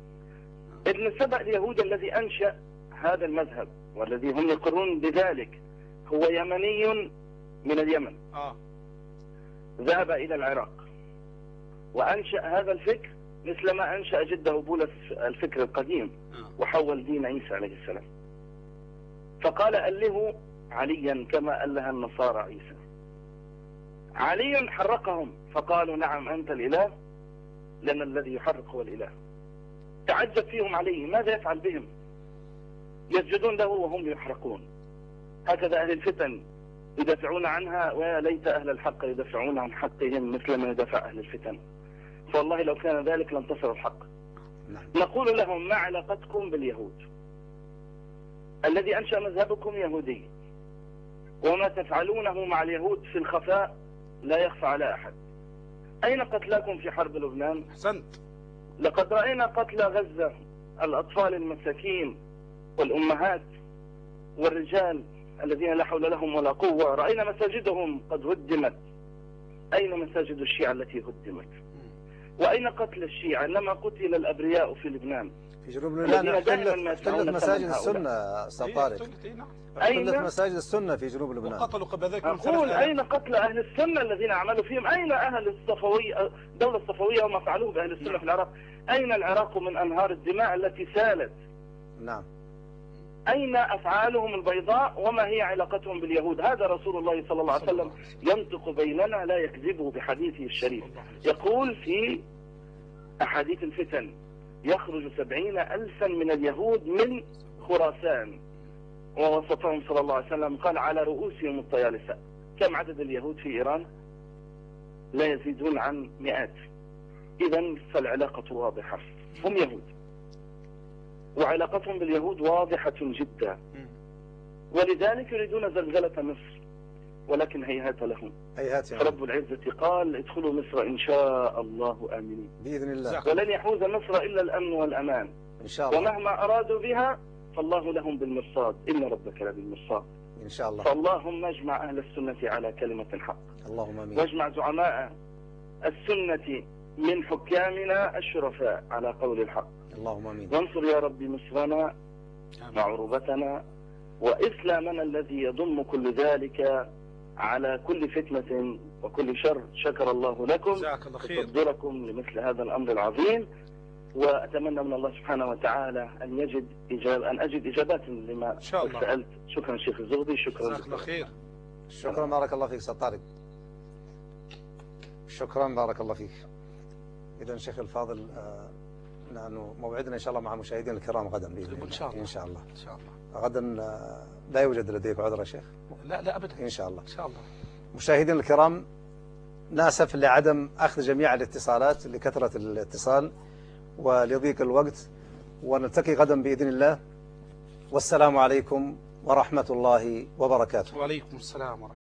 ابن سبأ اليهود الذي أنشأ هذا المذهب والذي هم يقرون بذلك هو يمني من اليمن. ذهب إلى العراق وأنشأ هذا الفكر مثل ما أنشأ جده بولس الفكر القديم وحول دين عيسى عليه السلام، فقال أله عليا كما أله النصارى عيسى. علي حرقهم فقالوا نعم أنت الإله لأن الذي يحرق هو الإله. تعجب فيهم علي، ماذا يفعل بهم؟ يسجدون له وهم يحرقون. هكذا أهل الفتن يدافعون عنها، ويا ليت أهل الحق يدافعون عن حقهم مثل ما يدافع أهل الفتن. فوالله لو كان ذلك لانتصر الحق. نقول لهم: ما علاقتكم باليهود؟ الذي أنشأ مذهبكم يهودي، وما تفعلونه مع اليهود في الخفاء لا يخفى على أحد. أين قتلاكم في حرب لبنان؟ أحسنت. لقد رأينا قتل غزة، الأطفال المساكين والأمهات والرجال الذين لا حول لهم ولا قوة، رأينا مساجدهم قد هدمت. أين مساجد الشيعة التي هدمت؟ وأين قتل الشيعة؟ إنما قتل الأبرياء في لبنان. في جنوب لبنان احتلت مساجد السنة أستاذ طارق. احتلت مساجد السنة في جنوب لبنان. وقتلوا قبل ذلك. أقول أين قتل أهل السنة الذين عملوا فيهم؟ أين أهل الصفوية، الدولة الصفوية وما فعلوه بأهل السنة في العراق؟ أين العراق من أنهار الدماء التي سالت؟ نعم. أين أفعالهم البيضاء وما هي علاقتهم باليهود؟ هذا رسول الله صلى الله عليه وسلم ينطق بيننا لا يكذبه بحديثه الشريف. يقول في أحاديث الفتن: يخرج 70,000 من اليهود من خراسان، ووصفهم صلى الله عليه وسلم قال: على رؤوسهم الطيالسة. كم عدد اليهود في إيران؟ لا يزيدون عن 100. إذن فالعلاقة واضحة، هم يهود وعلاقتهم باليهود واضحة جدا، ولذلك يريدون زلزلة مصر، ولكن هيهات لهم. هيهات يعني. رب العزة قال: ادخلوا مصر إن شاء الله آمنين بإذن الله، ولن يحوز مصر إلا الأمن والأمان إن شاء الله، ومهما أرادوا بها فالله لهم بالمرصاد، إن ربك لبالمرصاد إن شاء الله. فاللهم اجمع أهل السنة على كلمة الحق، اللهم آمين. واجمع زعماء السنة من حكامنا الشرفاء على قول الحق، اللهم آمين. وانصر يا رب مصرنا وعروبتنا وإسلامنا الذي يضم كل ذلك على كل فتنة وكل شر. شكر الله لكم وتقديركم لمثل هذا الأمر العظيم، وأتمنى من الله سبحانه وتعالى أن أجد إجابات لما سألت. شكرا شيخ الزغبي. شكرا. جزاك الله خير. شكرا، بارك الله فيك أستاذ طارق. شكرا، بارك الله فيك. إذا شيخ الفاضل، نحن موعدنا إن شاء الله مع مشاهدينا الكرام غدا بإذن الله. إن شاء الله. إن شاء الله. إن شاء الله. غدا لا يوجد لديك عذر يا شيخ؟ لا أبدا. إن شاء الله. إن شاء الله. مشاهدينا الكرام، ناسف لعدم أخذ جميع الاتصالات لكثرة الاتصال ولضيق الوقت، ونلتقي غدا بإذن الله، والسلام عليكم ورحمة الله وبركاته. وعليكم السلام ورحمة الله.